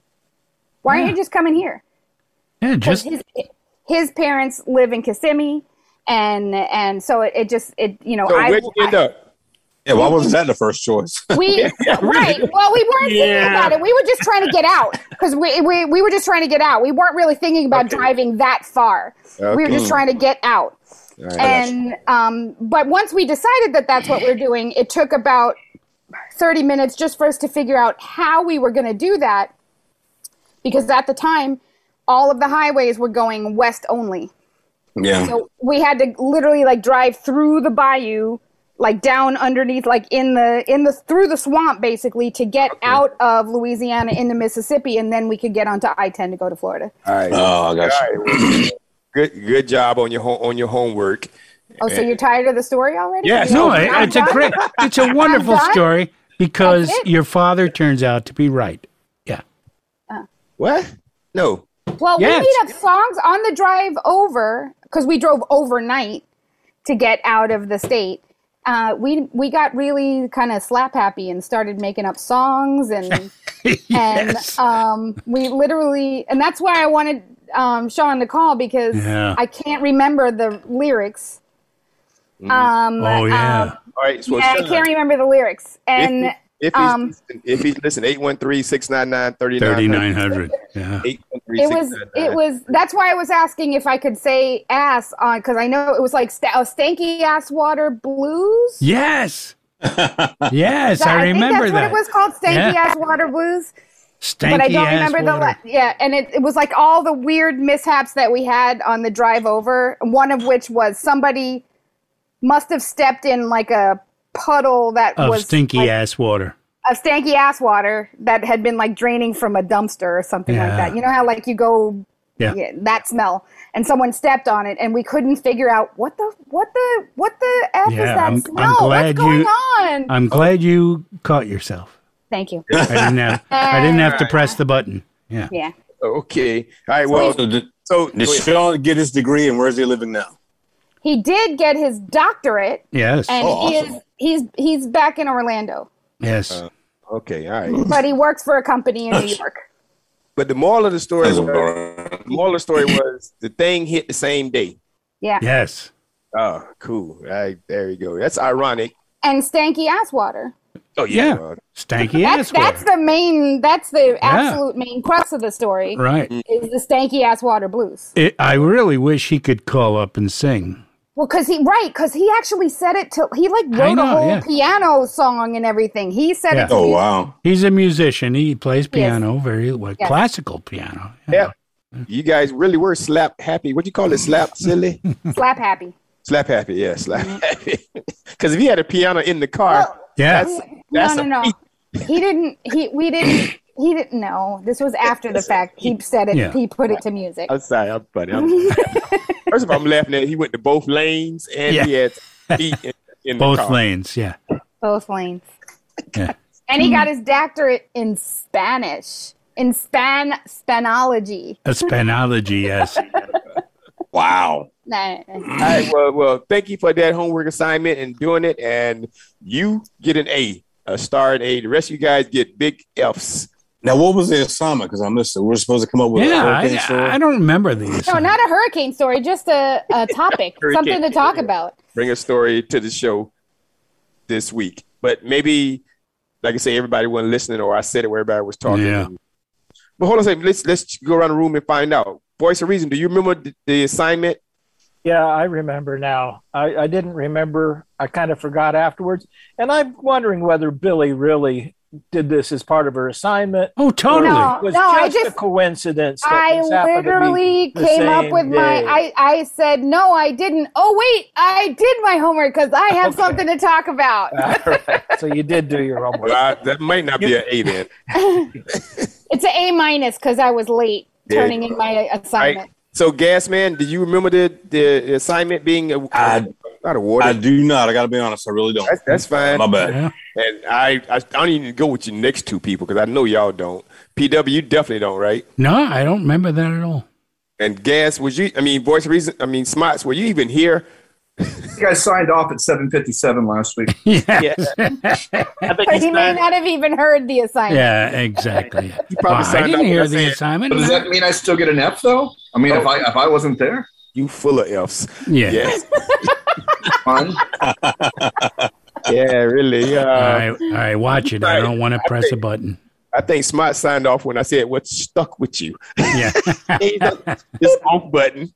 Why aren't Yeah. you just coming here?" Yeah, 'Cause just his his parents live in Kissimmee, and and so it, it just it you know So I, where'd you end I up? Yeah, why wasn't that the first choice? we right well we weren't thinking Yeah. about it. We were just trying to get out because we, we we were just trying to get out. We weren't really thinking about Okay. driving that far. We were Okay. just trying to get out. All right. And um, but once we decided that that's what we're doing, it took about thirty minutes just for us to figure out how we were going to do that, because at the time, all of the highways were going west only. Yeah. So we had to literally like drive through the bayou, like down underneath, like in the in the through the swamp, basically, to get out of Louisiana into Mississippi, and then we could get onto I ten to go to Florida. All right. Oh, I got you. All right. Good, good job on your home on your homework. Oh, so you're tired of the story already? Yes. no. I'm it- It's a done? great. It's a wonderful done? story because That's it? your father turns out to be right. Yeah. What? No. Well, Yes. we made up songs on the drive over because we drove overnight to get out of the state. Uh, we we got really kind of slap happy and started making up songs, and Yes. and um, we literally, and that's why I wanted um, Sean to call, because Yeah. I can't remember the lyrics. Um, Oh, yeah. um, All right. So yeah, I Sean, can't remember the lyrics, and if, if he's um, if he's listen, eight one three, six nine nine, three nine Thirty-nine hundred. Yeah. eight one three, it six was nine nine. it was that's why I was asking if I could say ass on, because I know it was like sta- uh, stanky ass water blues. Yes. Yes, That- I think remember that's that. what it was called, stanky Yeah. ass water blues. Stanky But I don't ass remember the water. la- yeah, and it, it was like all the weird mishaps that we had on the drive over. One of which was somebody must have stepped in like a puddle that of was stinky like, ass water. a stanky ass water that had been like draining from a dumpster or something like Yeah. that. You know how like you go Yeah. yeah, that smell, and someone stepped on it, and we couldn't figure out what the what the what the f Yeah, is that I'm- I'm smell? glad What's going you- on? I'm glad you caught yourself. Thank you. I didn't have I didn't have to press the button. Yeah. Yeah. Okay. All right. Well, So did, so did Sean get his degree, and where's he living now? He did get his doctorate, Yes. and Oh, he awesome. is he's he's back in Orlando, Yes. okay. All right. but he works for a company in New York. But the moral of the story was, That's the all right. moral of the story was the thing hit the same day. Yeah. Yes. Oh, cool. All right, there you go. That's ironic. And stanky ass water. Oh yeah. Yeah. well, Stanky That's ass that's water. the main that's the absolute main crux of the story. Right. Is the stanky ass water blues. It, I really wish he could call up and sing. Well, because he right, because he actually said it to he like I wrote know, a whole yeah. piano song and everything. He said Yeah. it to Oh music. wow. He's a musician. He plays piano, very well, Yes. classical piano. yeah. You guys really were slap happy. What do you call it? Slap silly? Slap happy. Slap happy. Yeah, slap happy. Because if he had a piano in the car, Well, Yeah. that's no, that's no, a no. feat. He didn't. He we didn't. He didn't know. This was after the fact. He said it. Yeah. He put it to music. I'm sorry, I'm funny. I'm First of all, I'm laughing at he went to both lanes and Yeah. he had feet in, in the Both car. lanes, yeah. Both lanes. Yeah. And he got his doctorate in Spanish, in span spanology. A spanology, yes. Wow. Nah. All right, well, well, thank you for that homework assignment and doing it. And you get an A, a star and A. The rest of you guys get big Fs. Now, what was the assignment? Because I missed it. We're supposed to come up with Yeah, a hurricane I, story. I don't remember these. No, not a hurricane story, just a, a topic, Hurricane something to talk story. about. Bring a story to the show this week. But maybe, like I say, everybody wasn't listening, or I said it where everybody was talking. Yeah. But hold on a second. Let's, let's go around the room and find out. Voice of Reason, do you remember the, the assignment? Yeah, I remember now. I, I didn't remember. I kind of forgot afterwards. And I'm wondering whether Billy really did this as part of her assignment. Oh, totally. No, It was no, I just, just- a coincidence. That I this happened to be literally the came up same with my. day. I, I said no, I didn't. Oh wait, I did my homework because I have Okay. something to talk about. All right. So you did do your homework. Well, I, that might not be an A then. It's an A minus because I was late Yeah. turning in my assignment. Right. So, Gas Man, do you remember the, the assignment being a, I- not awarded? I do not. I got to be honest. I really don't. That's, that's fine. My bad. Yeah. And I, I, I don't even go with you next two people because I know y'all don't. P W, you definitely don't, right? No, I don't remember that at all. And Gas, was you? I mean, Voice of Reason. I mean, Smarts, were you even here? You guys signed off at seven fifty-seven last week. Yes. I think But you he may signed- not have even heard the assignment. Yeah, exactly. probably Well, I signed didn't up hear when I the said- assignment. Does that mean I still get an F though? I mean, if I if I wasn't there, You full of F's. Yeah. Yes. fun. Yeah, really. Uh, All right, all right, watch it. I don't want to press a button. I think Smart signed off when I said, "What's stuck with you?" Yeah. This off button.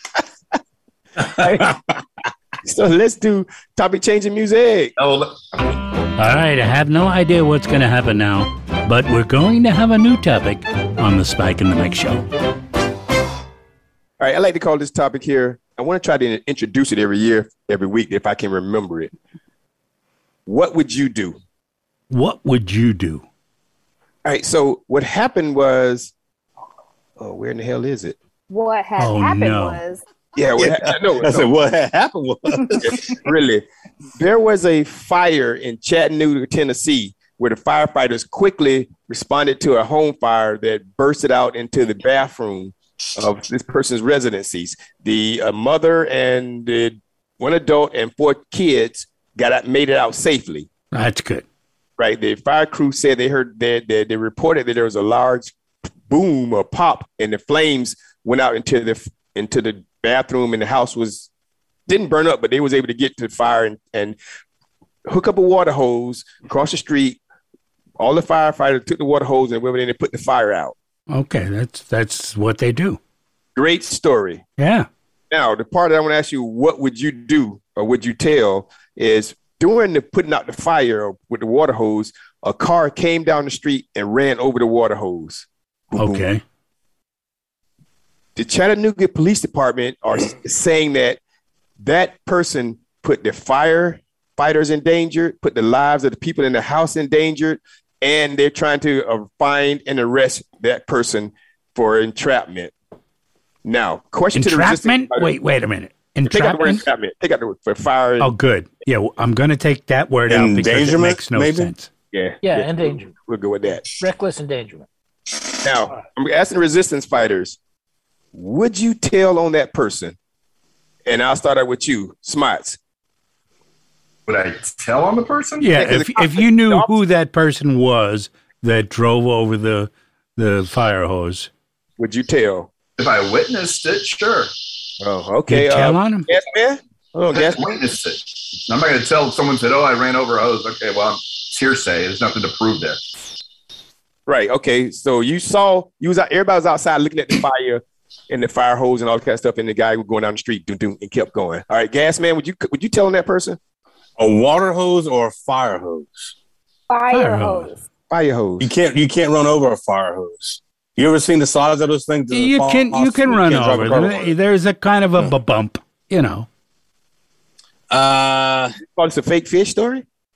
So let's do topic changing music. Oh, look. All right, I have no idea what's going to happen now, but we're going to have a new topic on the Spike and the Mike Show. All right, I like to call this topic here. I want to try to introduce it every year, every week, if I can remember it. What would you do? What would you do? All right, so what happened was, oh, where in the hell is it? What had Oh, happened no. was Yeah, what ha- no, I no. said, what had happened was. Really, there was a fire in Chattanooga, Tennessee, where the firefighters quickly responded to a home fire that bursted out into the bathroom of this person's residencies. The uh, mother and the one adult and four kids got out, made it out safely. That's good. Right, the fire crew said they heard that they, they reported that there was a large boom or pop, and the flames went out into the into the bathroom, and the house was didn't burn up, but they was able to get to the fire and, and hook up a water hose across the street. All the firefighters took the water hose and went in and put the fire out. Okay, that's that's what they do. Great story. Yeah. Now, the part that I want to ask you, what would you do or would you tell is during the putting out the fire with the water hose, a car came down the street and ran over the water hose. Boom, boom. Okay. The Chattanooga Police Department are saying that that person put the firefighters in danger, put the lives of the people in the house in danger, and they're trying to uh, find and arrest that person for entrapment. Now, question to the Entrapment? resistance. Wait, wait a minute. Take out the word Entrapment? entrapment. Take out the word for fire. Oh, good. Yeah, well, I'm going to take that word out because it Endangerment, makes no maybe? sense. Yeah. Yeah, endangerment. We'll go with that. Reckless endangerment. Now, I'm asking the resistance fighters, would you tell on that person? And I'll start out with you, Smarts. Would I tell on the person? Yeah, Yeah, 'cause if the- if you knew who that person was that drove over the the fire hose, Would you tell? If I witnessed it, sure. Oh, okay. you'd tell uh, on him? Gas man? Oh, gas man. Witnessed it. I'm not going to tell someone said, "Oh, I ran over a hose." Okay, well, it's hearsay. There's nothing to prove there. Right. Okay. So you saw, you was out, everybody was outside looking at the fire and the fire hose and all that kind of stuff, and the guy was going down the street, doom, doom, and kept going. All right, gas man, would you would you tell on that person? A water hose or a fire hose? fire, Fire hose. hose. Fire hose. You can't you can't run over a fire hose. You ever seen the size of those things? You can you can run over them. There's a kind of a b- bump, you know. Uh, Oh, it's a fake fish story?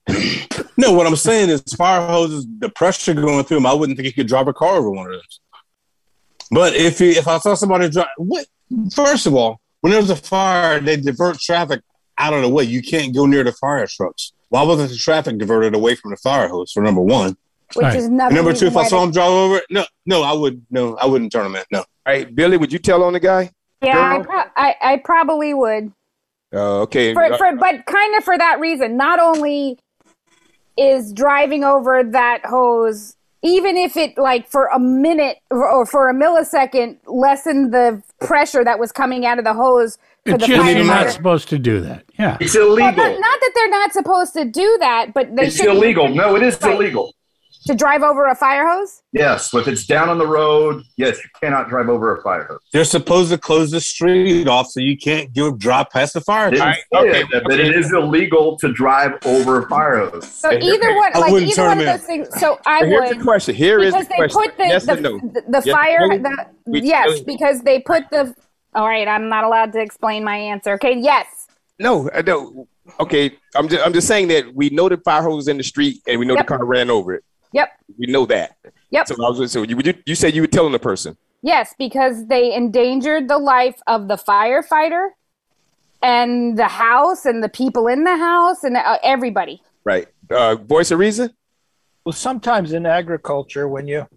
No, what I'm saying is fire hoses, the pressure going through them, I wouldn't think you could drive a car over one of those. But if you, if I saw somebody drive, what, first of all, when there's a fire, they divert traffic out of the way. You can't go near the fire trucks. Why wasn't the traffic diverted away from the fire hose, for number one? Which right. is number two, if I saw him drive over it, no, no, I would, no, I wouldn't turn him in, no. All right, Billy, would you tell on the guy? Yeah, I, pro- I, I probably would. Uh, okay. For, for, but kind of for that reason. Not only is driving over that hose, even if it, like, for a minute or for a millisecond, lessened the pressure that was coming out of the hose. For it's the just not supposed to do that. Yeah. It's illegal. Well, not, not that they're not supposed to do that, but they It's should. illegal. No, it is right. illegal. To drive over a fire hose? Yes. If it's down on the road, yes, you cannot drive over a fire hose. They're supposed to close the street off so you can't go drive past the fire hose. Right. Okay. That, but it is illegal to drive over a fire hose. So either one, like either one of those things. So I so here's would. the question. Here is the because they question. put the yes the, no? the, the yes fire. no? The, we, yes, because they put the. All right, I'm not allowed to explain my answer. Okay, yes. No, I don't. Okay, I'm just I'm just saying that we know the fire hose in the street and we know Yep. the car ran over it. Yep. We know that. Yep. So I was so you would you, you said you were telling the person. Yes, because they endangered the life of the firefighter and the house and the people in the house and uh, everybody. Right. Uh, voice of reason? Well, sometimes in agriculture, when you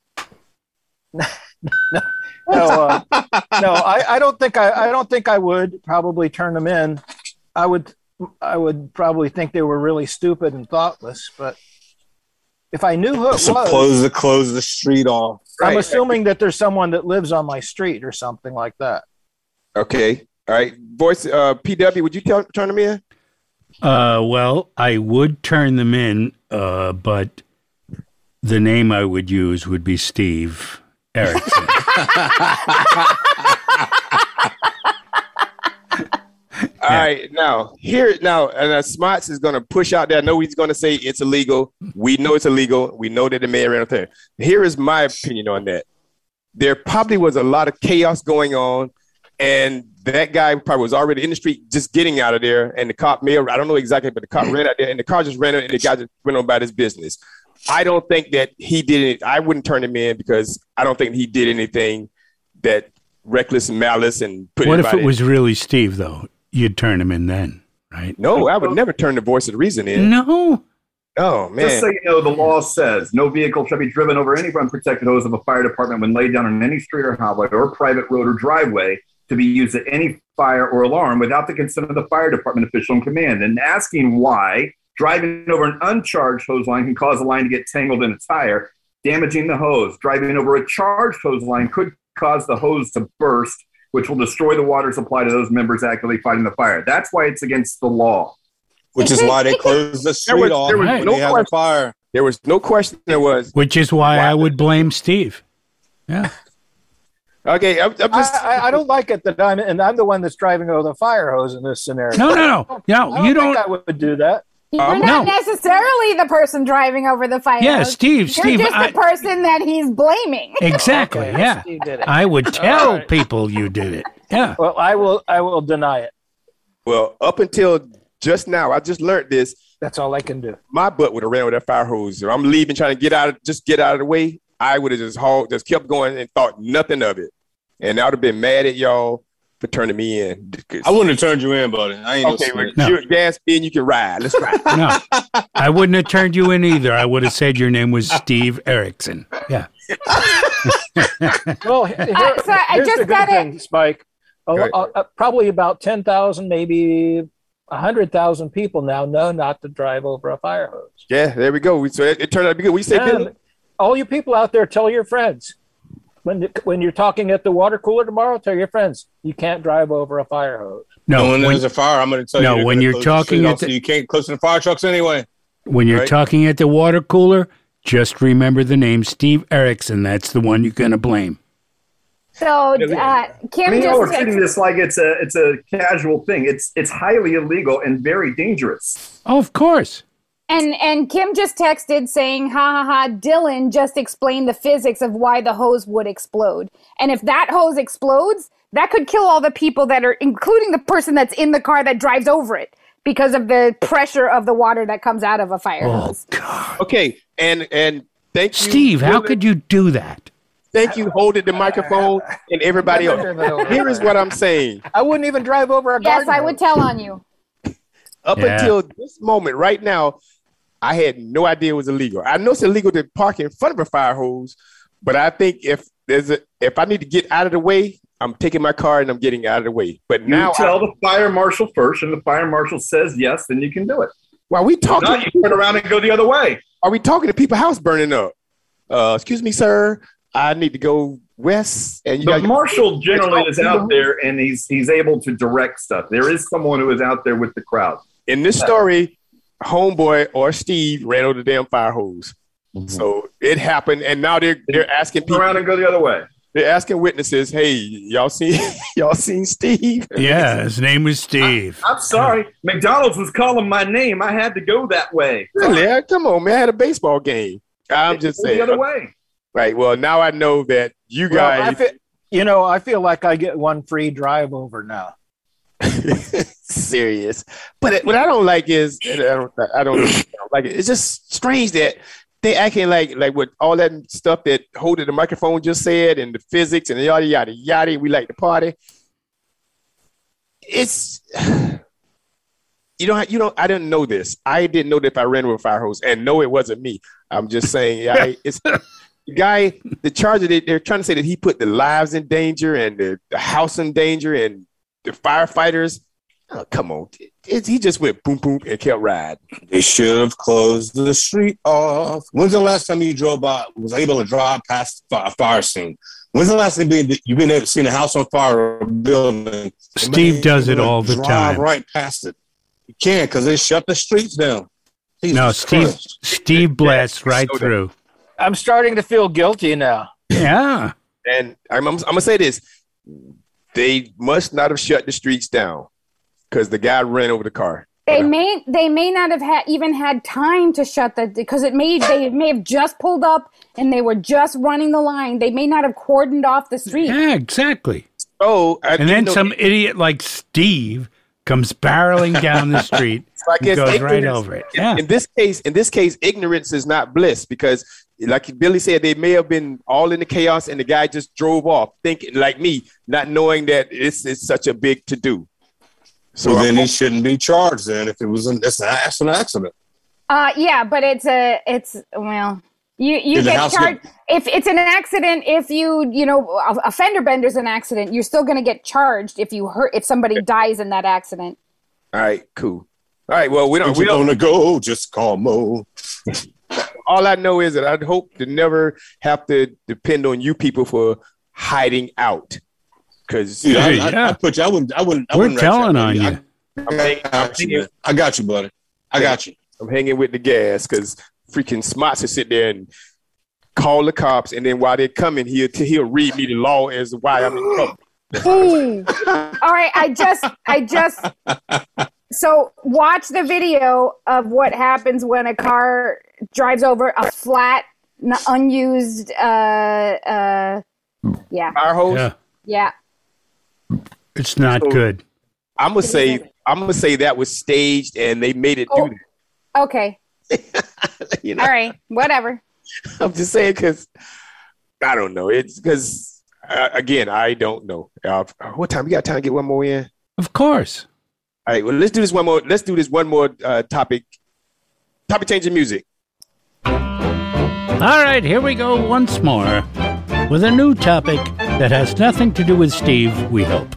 no, no, uh, no, I, I don't think I, I don't think I would probably turn them in. I would, I would probably think they were really stupid and thoughtless. But if I knew who it So was, close the close the street off. I'm Right. assuming that there's someone that lives on my street or something like that. Okay. All right. Voice uh, P W, would you tell, turn them in? Uh, well, I would turn them in, uh, but the name I would use would be Steve Erickson. All right, now here now, and uh, Smarts is going to push out there. I know he's going to say it's illegal. We know it's illegal. We know that the mayor ran out there. Here is my opinion on that. There probably was a lot of chaos going on, and that guy probably was already in the street, just getting out of there. And the cop may, I don't know exactly, but the cop ran out there, and the car just ran out, and the guy just went on about his business. I don't think that he did it. I wouldn't turn him in because I don't think he did anything that reckless and malice and put. What if it anybody- was really Steve, though? You'd turn him in then, right? No, I would never turn the voice of reason in. No. Oh, man. Just so you know, the law says no vehicle shall be driven over any unprotected hose of a fire department when laid down on any street or highway or private road or driveway to be used at any fire or alarm without the consent of the fire department official in command. And asking why driving over an uncharged hose line can cause the line to get tangled in a tire, damaging the hose. Driving over a charged hose line could cause the hose to burst, which will destroy the water supply to those members actively fighting the fire. That's why it's against the law. Which is why they closed the street was- off there was when no they had a question. fire. There was no question there was. Which is why I would blame Steve. Yeah. Okay, I'm, I'm just. I, I, I don't like it that I'm and I'm the one that's driving over the fire hose in this scenario. No, no, no. No, I you don't don't. think I would do that. You're Um, not no. necessarily the person driving over the fire Yeah, hose. Steve, You're Steve, just I- the person that he's blaming. Exactly, Okay, yeah. Steve did it. I would tell right. people you did it. Yeah. Well, I will. I will deny it. Well, up until just now, I just learned this. That's all I can do. My butt would have ran with that fire hose. If I'm leaving, trying to get out, of, just get out of the way. I would have just hauled, just kept going and thought nothing of it. And I would have been mad at y'all for turning me in. I wouldn't have turned you in, buddy. I ain't Okay, no well, snitch. No. you're gas in, you can ride. Let's ride. No, I wouldn't have turned you in either. I would have said your name was Steve Erickson. Yeah. Well, here, Uh, so I here's just the good got it. thing, Spike. A- Right. uh, uh, probably about ten thousand, maybe a hundred thousand people now know not to drive over a fire hose. Yeah, there we go. We, so it, it turned out to be good. We say, And Billy, all you people out there, tell your friends when when you're talking at the water cooler tomorrow. Tell your friends you can't drive over a fire hose. No, when when, there's a fire, I'm going to tell No, you. they're when gonna you're close the talking street at off the- so you can't close to the fire trucks anyway. when you're Right. talking at the water cooler, just remember the name Steve Erickson. That's the one you're going to blame. So uh, Kim I mean, just we're texted- treating this like it's a it's a casual thing. It's it's highly illegal and very dangerous. Oh, of course. And and Kim just texted saying, ha ha ha, Dylan just explained the physics of why the hose would explode. And if that hose explodes, that could kill all the people that are, including the person that's in the car that drives over it. because of the pressure of the water that comes out of a fire Oh, hose. God. Okay, and and thank you, Steve, how Willard. could you do that? Thank you, holding the microphone and everybody else. Here is what I'm saying. I wouldn't even drive over a Yes, garden I would hose. tell on you. Up Yeah. until this moment, right now, I had no idea it was illegal. I know it's illegal to park in front of a fire hose, but I think if there's a if I need to get out of the way, I'm taking my car and I'm getting out of the way. But You now, tell I, the fire marshal first, and the fire marshal says yes, then you can do it. while we If talking, not, you turn around and go the other way. are we talking to people house burning up? Uh, excuse me, sir. I need to go west. And you The guys, marshal generally is out there, and he's he's able to direct stuff. There is someone who is out there with the crowd. in this story, homeboy or Steve ran over the damn fire hose. So it happened, and now they're they're asking Turn people. around and go the other way. They're asking witnesses, "Hey, y'all seen y'all seen Steve?" Yeah, his name was Steve. I'm sorry. McDonald's was calling my name. I had to go that way. Really? Come on, man! I had a baseball game. I'm just Go saying. the other way. Right. Well, now I know that you Well, I guys. feel, you know, I feel like I get one free drive over now. serious, but it, what I don't like is I don't I don't, I don't like it. It's just strange that they acting like like with all that stuff that holding the microphone just said and the physics and yada yada yada. We like to party. It's you don't you don't I didn't know this. I didn't know that if I ran with a fire hose, and no, it wasn't me. I'm just saying, I, it's the guy. The charge that they're trying to say that he put the lives in danger and the, the house in danger and the firefighters. Oh, come on. It, he just went boom, boom, and kept riding. They should have closed the street off. When's the last time you drove by, was able to drive past a fire scene? When's the last time you've been able to see a house on fire or a building? Steve does it all the drive time. right past it. You can't because they shut the streets down. Jesus No, Steve Christ. Steve blasts right So through. I'm starting to feel guilty now. Yeah. And I'm, I'm, I'm going to say this. They must not have shut the streets down because the guy ran over the car. They may they may not have had even had time to shut the because it may they may have just pulled up and they were just running the line. They may not have cordoned off the street. Yeah, exactly. Oh, I, And then you know, some idiot like Steve comes barreling down the street like and it's goes right ignorance. over it. In- Yeah. In this case, in this case, ignorance is not bliss because, like Billy said, they may have been all in the chaos, and the guy just drove off, thinking like me, not knowing that it's it's such a big to do. So then he shouldn't be charged. Then if it was an, it's an, that's an accident. Uh, yeah, but it's a it's well, you you Did the get house charged if it's an accident. If you you know a, a fender bender's an accident, you're still going to get charged if you hurt if somebody dies in that accident. All right, cool. All right, well, we don't. If We you're don't. gonna go, just call Mo. All I know is that I'd hope to never have to depend on you people for hiding out, because Dude, I, I, Yeah. I put you. I wouldn't. I wouldn't. I We're wouldn't telling rat on you. you. I, I'm, hang, I I'm, got you, hanging, man. I got you, buddy. I got you. I'm hanging with the gas because freaking Smarts will sit there and call the cops, and then while they're coming, he'll he'll read me the law as to why I'm in trouble. Ooh. All right, I just I just so watch the video of what happens when a car drives over a flat, n- unused. Uh, uh, yeah, Fire hose. Yeah. yeah. It's not So- good. I'm gonna say I'm gonna say that was staged, and they made it Oh. do Okay, that. You know, all right, whatever. I'm just saying because I don't know. It's because uh, again, I don't know. Uh, what time? We got time to get one more in. Of course. All right. Well, let's do this one more. Let's do this one more uh, topic. Topic changing music. All right, here we go once more with a new topic that has nothing to do with Steve, we hope.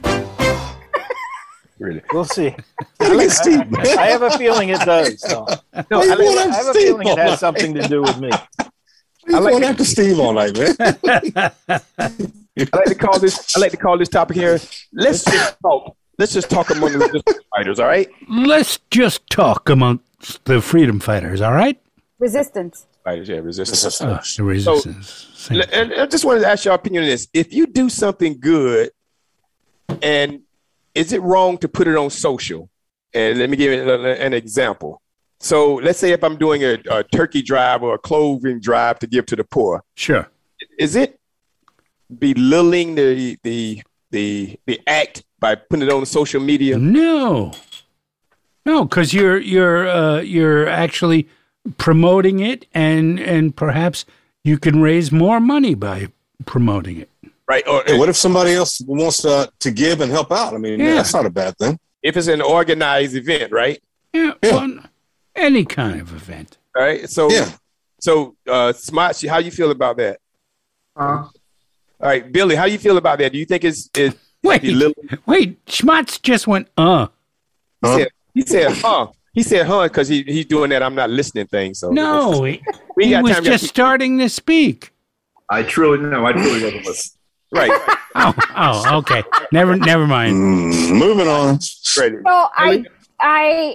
Really? We'll see. I like Steve. I have a feeling it does. So. No, Why I you like, going I after have a Steve feeling all it has night? something to do with me. I like going after Steve all night, man. I like to call this. I like to call this topic here. Let's just talk. Let's just talk among the resistance fighters. All right. Let's just talk amongst the freedom fighters, all right? Resistance. Fighters, yeah, resistance. Oh, the resistance. Same. L- And I just wanted to ask your opinion on this. If you do something good, and is it wrong to put it on social? And let me give you an an example. So let's say if I'm doing a, a turkey drive or a clothing drive to give to the poor, Sure. is it belittling the the the the act by putting it on social media? No. No, because you're you're uh, you're actually promoting it, and and perhaps you can raise more money by promoting it. Right. Or Hey, what if somebody else wants uh, to give and help out? I mean, Yeah. that's not a bad thing. if it's an organized event, right? Yeah, Yeah. well, any kind of event. All right. So, Yeah. so uh, Smart, how you feel about that? Uh, All right, Billy, how you feel about that? Do you think it's it's Wait, a little? wait, Schmatz just went, uh. He Huh? said, he said, huh? He said, huh? Because he he's doing that. I'm not listening thing. So No, he, we he got was time. We gotta just keep- starting to speak. I truly no, I truly wasn't listening. right. Oh, oh, okay. Never, never mind. Mm, moving on. Right. So I, I,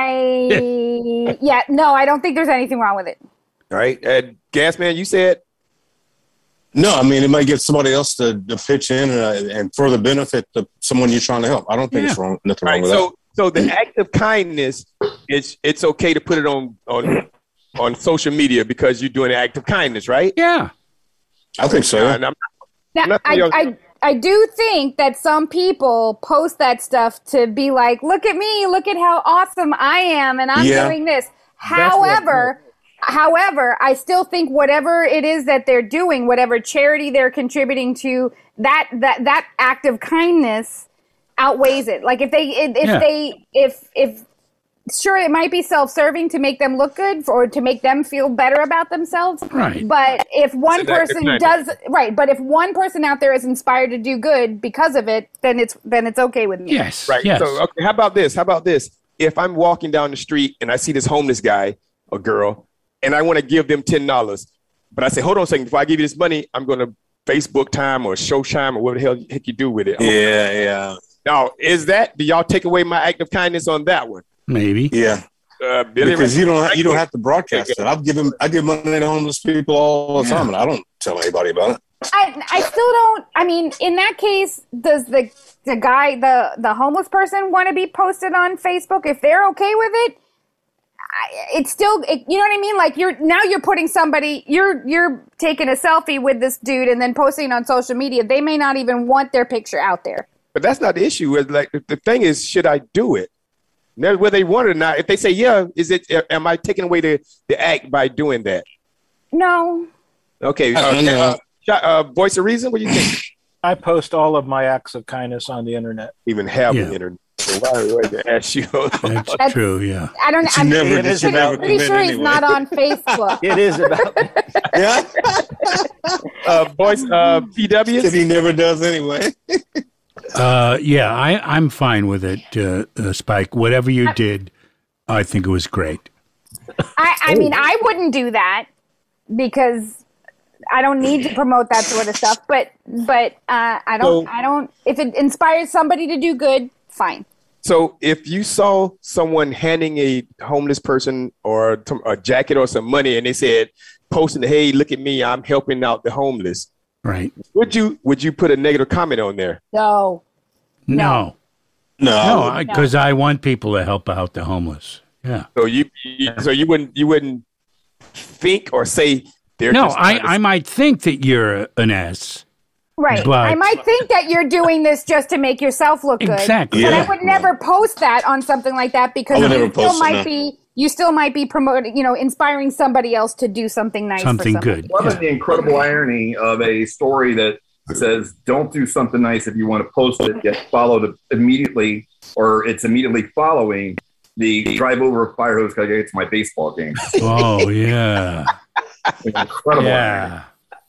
I, yeah, no, I don't think there's anything wrong with it. All right. And Gasman, you said No, I mean, it might get somebody else to, to pitch in and, uh, and further benefit the, someone you're trying to help. I don't think Yeah. it's wrong. Nothing right. wrong with So so the act of kindness, it's it's okay to put it on on on social media because you're doing an act of kindness, right? Yeah. that. I think so. Uh, Yeah. and I'm- Now, Nothing I, else. I, I do think that some people post that stuff to be like, look at me, look at how awesome I am, and I'm Yeah. doing this. what- However, however, I still think whatever it is that they're doing, whatever charity they're contributing to, that that that act of kindness outweighs it. Like if they if, if Yeah. they if if sure, it might be self-serving to make them look good or to make them feel better about themselves. Right. But if one It's an act of person kindness. does right, but if one person out there is inspired to do good because of it, then it's then it's okay with me. Yes. Right. Yes. So, okay, how about this? How about this? If I'm walking down the street and I see this homeless guy or girl, and I want to give them ten dollars, but I say, hold on a second, before I give you this money, I'm going to Facebook time or show time or whatever the hell heck you do with it. Yeah, yeah, Now, is that? Do y'all take away my act of kindness on that one? Maybe. yeah. Uh, Billy, Because you don't you don't have to broadcast it. I've given I give money to homeless people all the time, and I don't tell anybody about it. I I still don't. I mean, in that case, does the the guy the the homeless person want to be posted on Facebook? If they're okay with it, I, it's still it, you know what I mean. Like you're now you're putting somebody you're you're taking a selfie with this dude and then posting it on social media. They may not even want their picture out there. But that's not the issue. It's like the, the thing is, should I do it? Now, whether they want it or not, if they say yeah, is it? Am I taking away the, the act by doing that? No. Okay. I don't Uh, know. uh, Shot- uh, voice of reason. What do you think? I post all of my acts of kindness on the internet. Even have Yeah. the internet. So why would I ask you? That's That's- true, yeah. I don't. But you I'm never- It is you about- never pretty commit sure he's anyway. not on Facebook. It is about Yeah, uh, voice uh, P W. if he never does anyway. Uh, yeah, I, I'm fine with it, uh, uh, Spike. Whatever you did, I think it was great. I, I mean, I wouldn't do that because I don't need to promote that sort of stuff. But but uh, I don't So- I don't. If it inspires somebody to do good, fine. So if you saw someone handing a homeless person or t- a jacket or some money, and they said, posting, "Hey, look at me, I'm helping out the homeless," Right. would you would you put a negative comment on there? No. No. No, I No, would- because I want people to help out the homeless. Yeah. So you, you so you wouldn't you wouldn't think or say they're No, just I, trying to- I might think that you're an ass. Right. But- I might think that you're doing this just to make yourself look good. Exactly. But I Yeah. would never post that on something like that because I would you never still post it, might no. be you still might be promoting, you know, inspiring somebody else to do something nice Something for somebody. good. What Yeah. is the incredible irony of a story that says, don't do something nice if you want to post it, yet followed immediately, or it's immediately following the drive over a fire hose because I get to my baseball game. Oh, yeah. It's incredible. Yeah.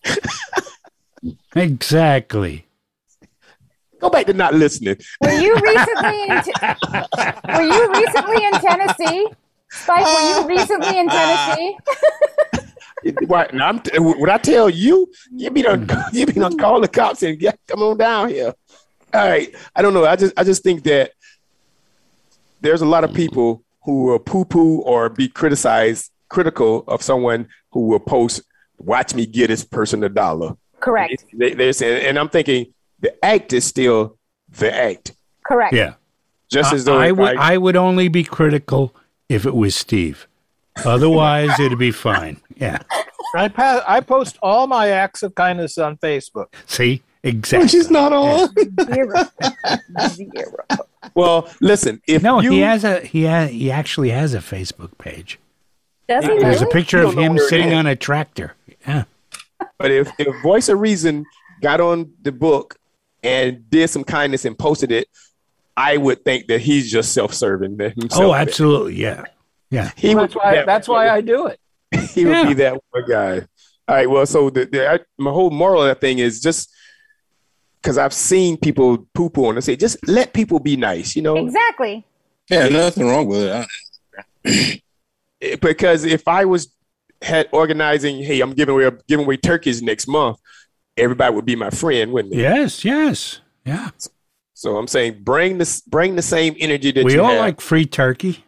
Exactly. go back to not listening. Were you recently in t- Were you recently in Tennessee? Spike, were you recently in Tennessee? What? Now I'm t- what I tell you, you be done, you be done call the cops and get, come on down here. All right, I don't know. I just I just think that there's a lot of people who will poo-poo or be criticized, critical of someone who will post, "Watch me get this person a dollar." Correct. They, they're saying, and I'm thinking the act is still the act, Correct. Yeah. just as though I, I if would I- I would only be critical if it was Steve. Otherwise, it'd be fine. Yeah. I pa- I post all my acts of kindness on Facebook. See, Exactly. She's not on. Zero. Zero. Well, listen. If No, you, he has a he ha- he actually has a Facebook page. Does he There's a really? picture You of don't know him where it sitting is. on a tractor. Yeah. But if, if Voice of Reason got on the book and did some kindness and posted it, I would think that he's just self-serving. Himself. Oh, absolutely. Yeah. Yeah. He That's would why. that- That's why I do it. he would Yeah. be that one guy. All right. Well, so the, the I, my whole moral of that thing is just because I've seen people poo-poo on and say, just let people be nice, you know? Exactly. Yeah, nothing wrong with it. I- Because if I was had organizing, hey, I'm giving away giving away turkeys next month, everybody would be my friend, wouldn't they? Yes. Yes. Yeah. So I'm saying bring this bring the same energy that We you all have. like free turkey.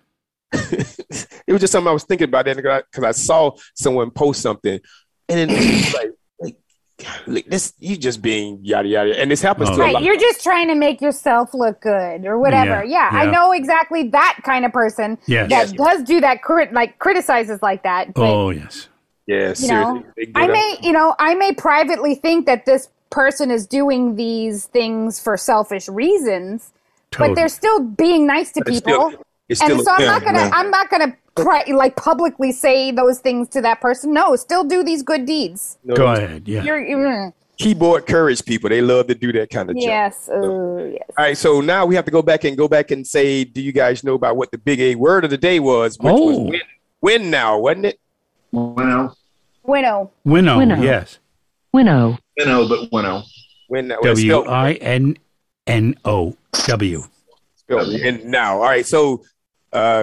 It was just something I was thinking about that because I saw someone post something, and then it was like, like, like, this you just being yada yada, and this happens Oh, to a Right, lot. you're just trying to make yourself look good or whatever. Yeah, Yeah, I yeah. know exactly that kind of person Yes. that does do that, crit- like criticizes like that. But, Oh, yes. Yeah, you seriously. know, They go I down- may, you know, I may privately think that this person is doing these things for selfish reasons, Totally. but they're still being nice to But it's people. still- it's and still- so I'm yeah, not gonna, yeah. I'm not gonna pri- like publicly say those things to that person. No, still do these good deeds. No, Go ahead. Yeah. You're, you're Keyboard courage people, they love to do that kind of junk. yes, uh, yes. All right, so now we have to go back and go back and say, do you guys know about what the big A word of the day was? Which was Oh. win, win now, wasn't it? Winnow, Winnow. Winnow. Winnow. Yes. Winnow. winnow, but winnow. Win now. Well, it's W spelled- I N N O W. spelled win now. All right, so uh,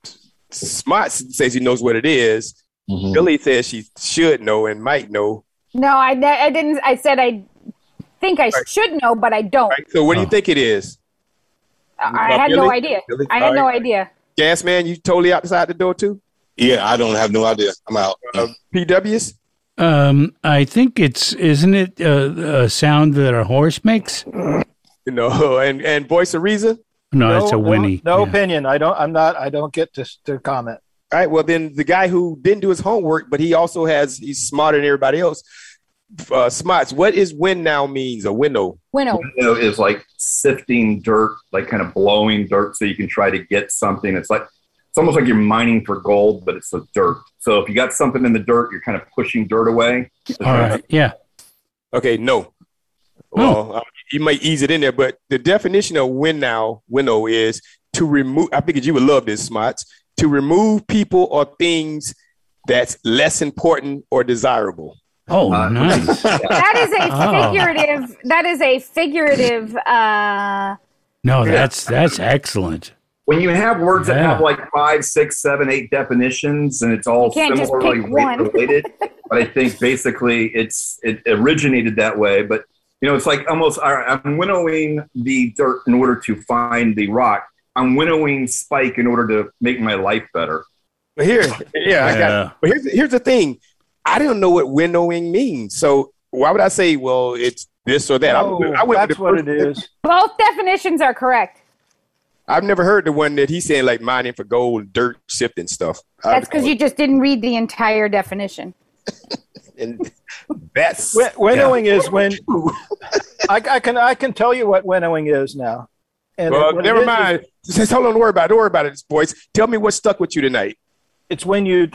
Smart says he knows what it is. Mhm. Billy says she should know and might know. No, I, ne- I didn't. I said I think I Right. should know, but I don't. All right, so what do you Oh. think it is? I, I had no Billy? idea. Billy? I had All no right. idea. Gas man, you totally outside the door too? Yeah, I don't have no idea. I'm out. Uh, P Ws? Um, I think it's, isn't it uh, a sound that a horse makes? You know, and, and Voice of Reason? No, it's a whinny. No, no Yeah. opinion. I don't. I'm not. I don't get to to comment. All right, well, then the guy who didn't do his homework, but he also has, he's smarter than everybody else. Uh, Smarts, what is win now means, a winnow? Winnow. Winnow is like sifting dirt, like kind of blowing dirt so you can try to get something. It's like, it's almost like you're mining for gold, but it's the dirt. So if you got something in the dirt, you're kind of pushing dirt away. All right. Yeah. Okay, no. Well, uh, you might ease it in there, but the definition of win now, winnow is to remove, I figured you would love this, Smarts, to remove people or things that's less important or desirable. Oh, Uh, nice. That is a Oh. figurative. That is a figurative. Uh, No, that's that's excellent. When you have words that Yeah. have like five, six, seven, eight definitions, and it's all You can't just similarly pick one. related, but I think basically it's it originated that way. But you know, it's like almost all right, I'm winnowing the dirt in order to find the rock. I'm winnowing Spike in order to make my life better. But here, yeah, I Yeah. got. But here's here's the thing, I don't know what winnowing means. So why would I say, well, it's this or that? I, Oh, I went with that's the what first- it is. both definitions are correct. I've never heard the one that he's saying like mining for gold, dirt, sifting stuff. That's because you just didn't read the entire definition. And that's Win- winnowing is when I, I can I can tell you what winnowing is now. And well, it- what never it is, mind. Just hold on, don't worry about it. Don't worry about it, boys. Tell me what stuck with you tonight. It's when you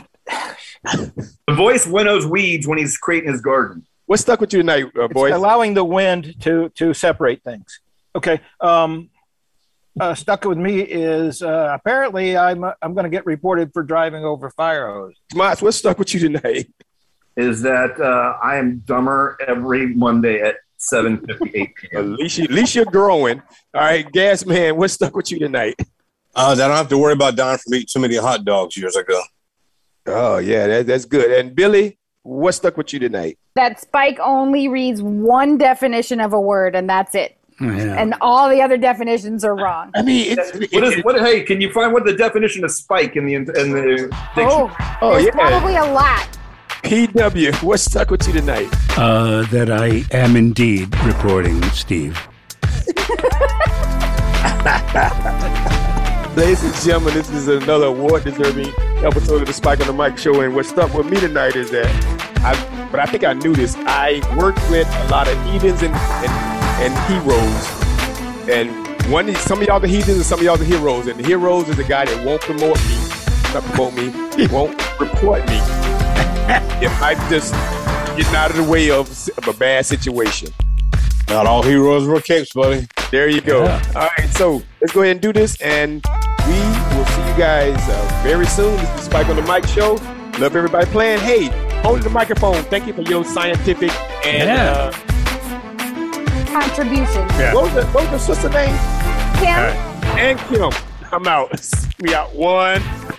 The voice winnows weeds when he's creating his garden. What stuck with you tonight, uh, it's boys? allowing the wind to to separate things. Okay. Um, uh, stuck with me is uh, apparently I'm I'm going to get reported for driving over fire hose. Smarts, what stuck with you tonight? Is that uh, I am dumber every Monday at seven fifty-eight At p.m. least, you, at least you're growing. All right, Gas Man, what stuck with you tonight? Uh, that I don't have to worry about dying from eating too many hot dogs years ago. Oh, yeah, that, that's good. And Billy, what stuck with you tonight? That Spike only reads one definition of a word, and that's it. Yeah. And all the other definitions are wrong. I mean, it's, What is what? Hey, can you find what the definition of spike in the in the dictionary? Oh, Oh, there's yeah. probably a lot. P W, what stuck with you tonight? Uh, that I am indeed reporting, Steve. Ladies and gentlemen, this is another award-deserving episode of the Spike on the Mic Show, and what stuck with me tonight is that I, but I think I knew this. I worked with a lot of heathens and, and, and heroes. And one, some of y'all the heathens and some of y'all the heroes. And the heroes is the guy that won't promote me, not promote me, he won't report me if I'm just getting out of the way of, of a bad situation. Not all heroes were capes, buddy. There you go. Yeah. All right, so let's go ahead and do this, and we will see you guys uh, very soon. This is the Spike on the Mic show. Love everybody playing. Hey, hold the microphone. Thank you for your scientific and yeah. uh, contribution. Yeah. What was the, what was the sister name? Kim. Right. And Kim. I'm out. We out. One.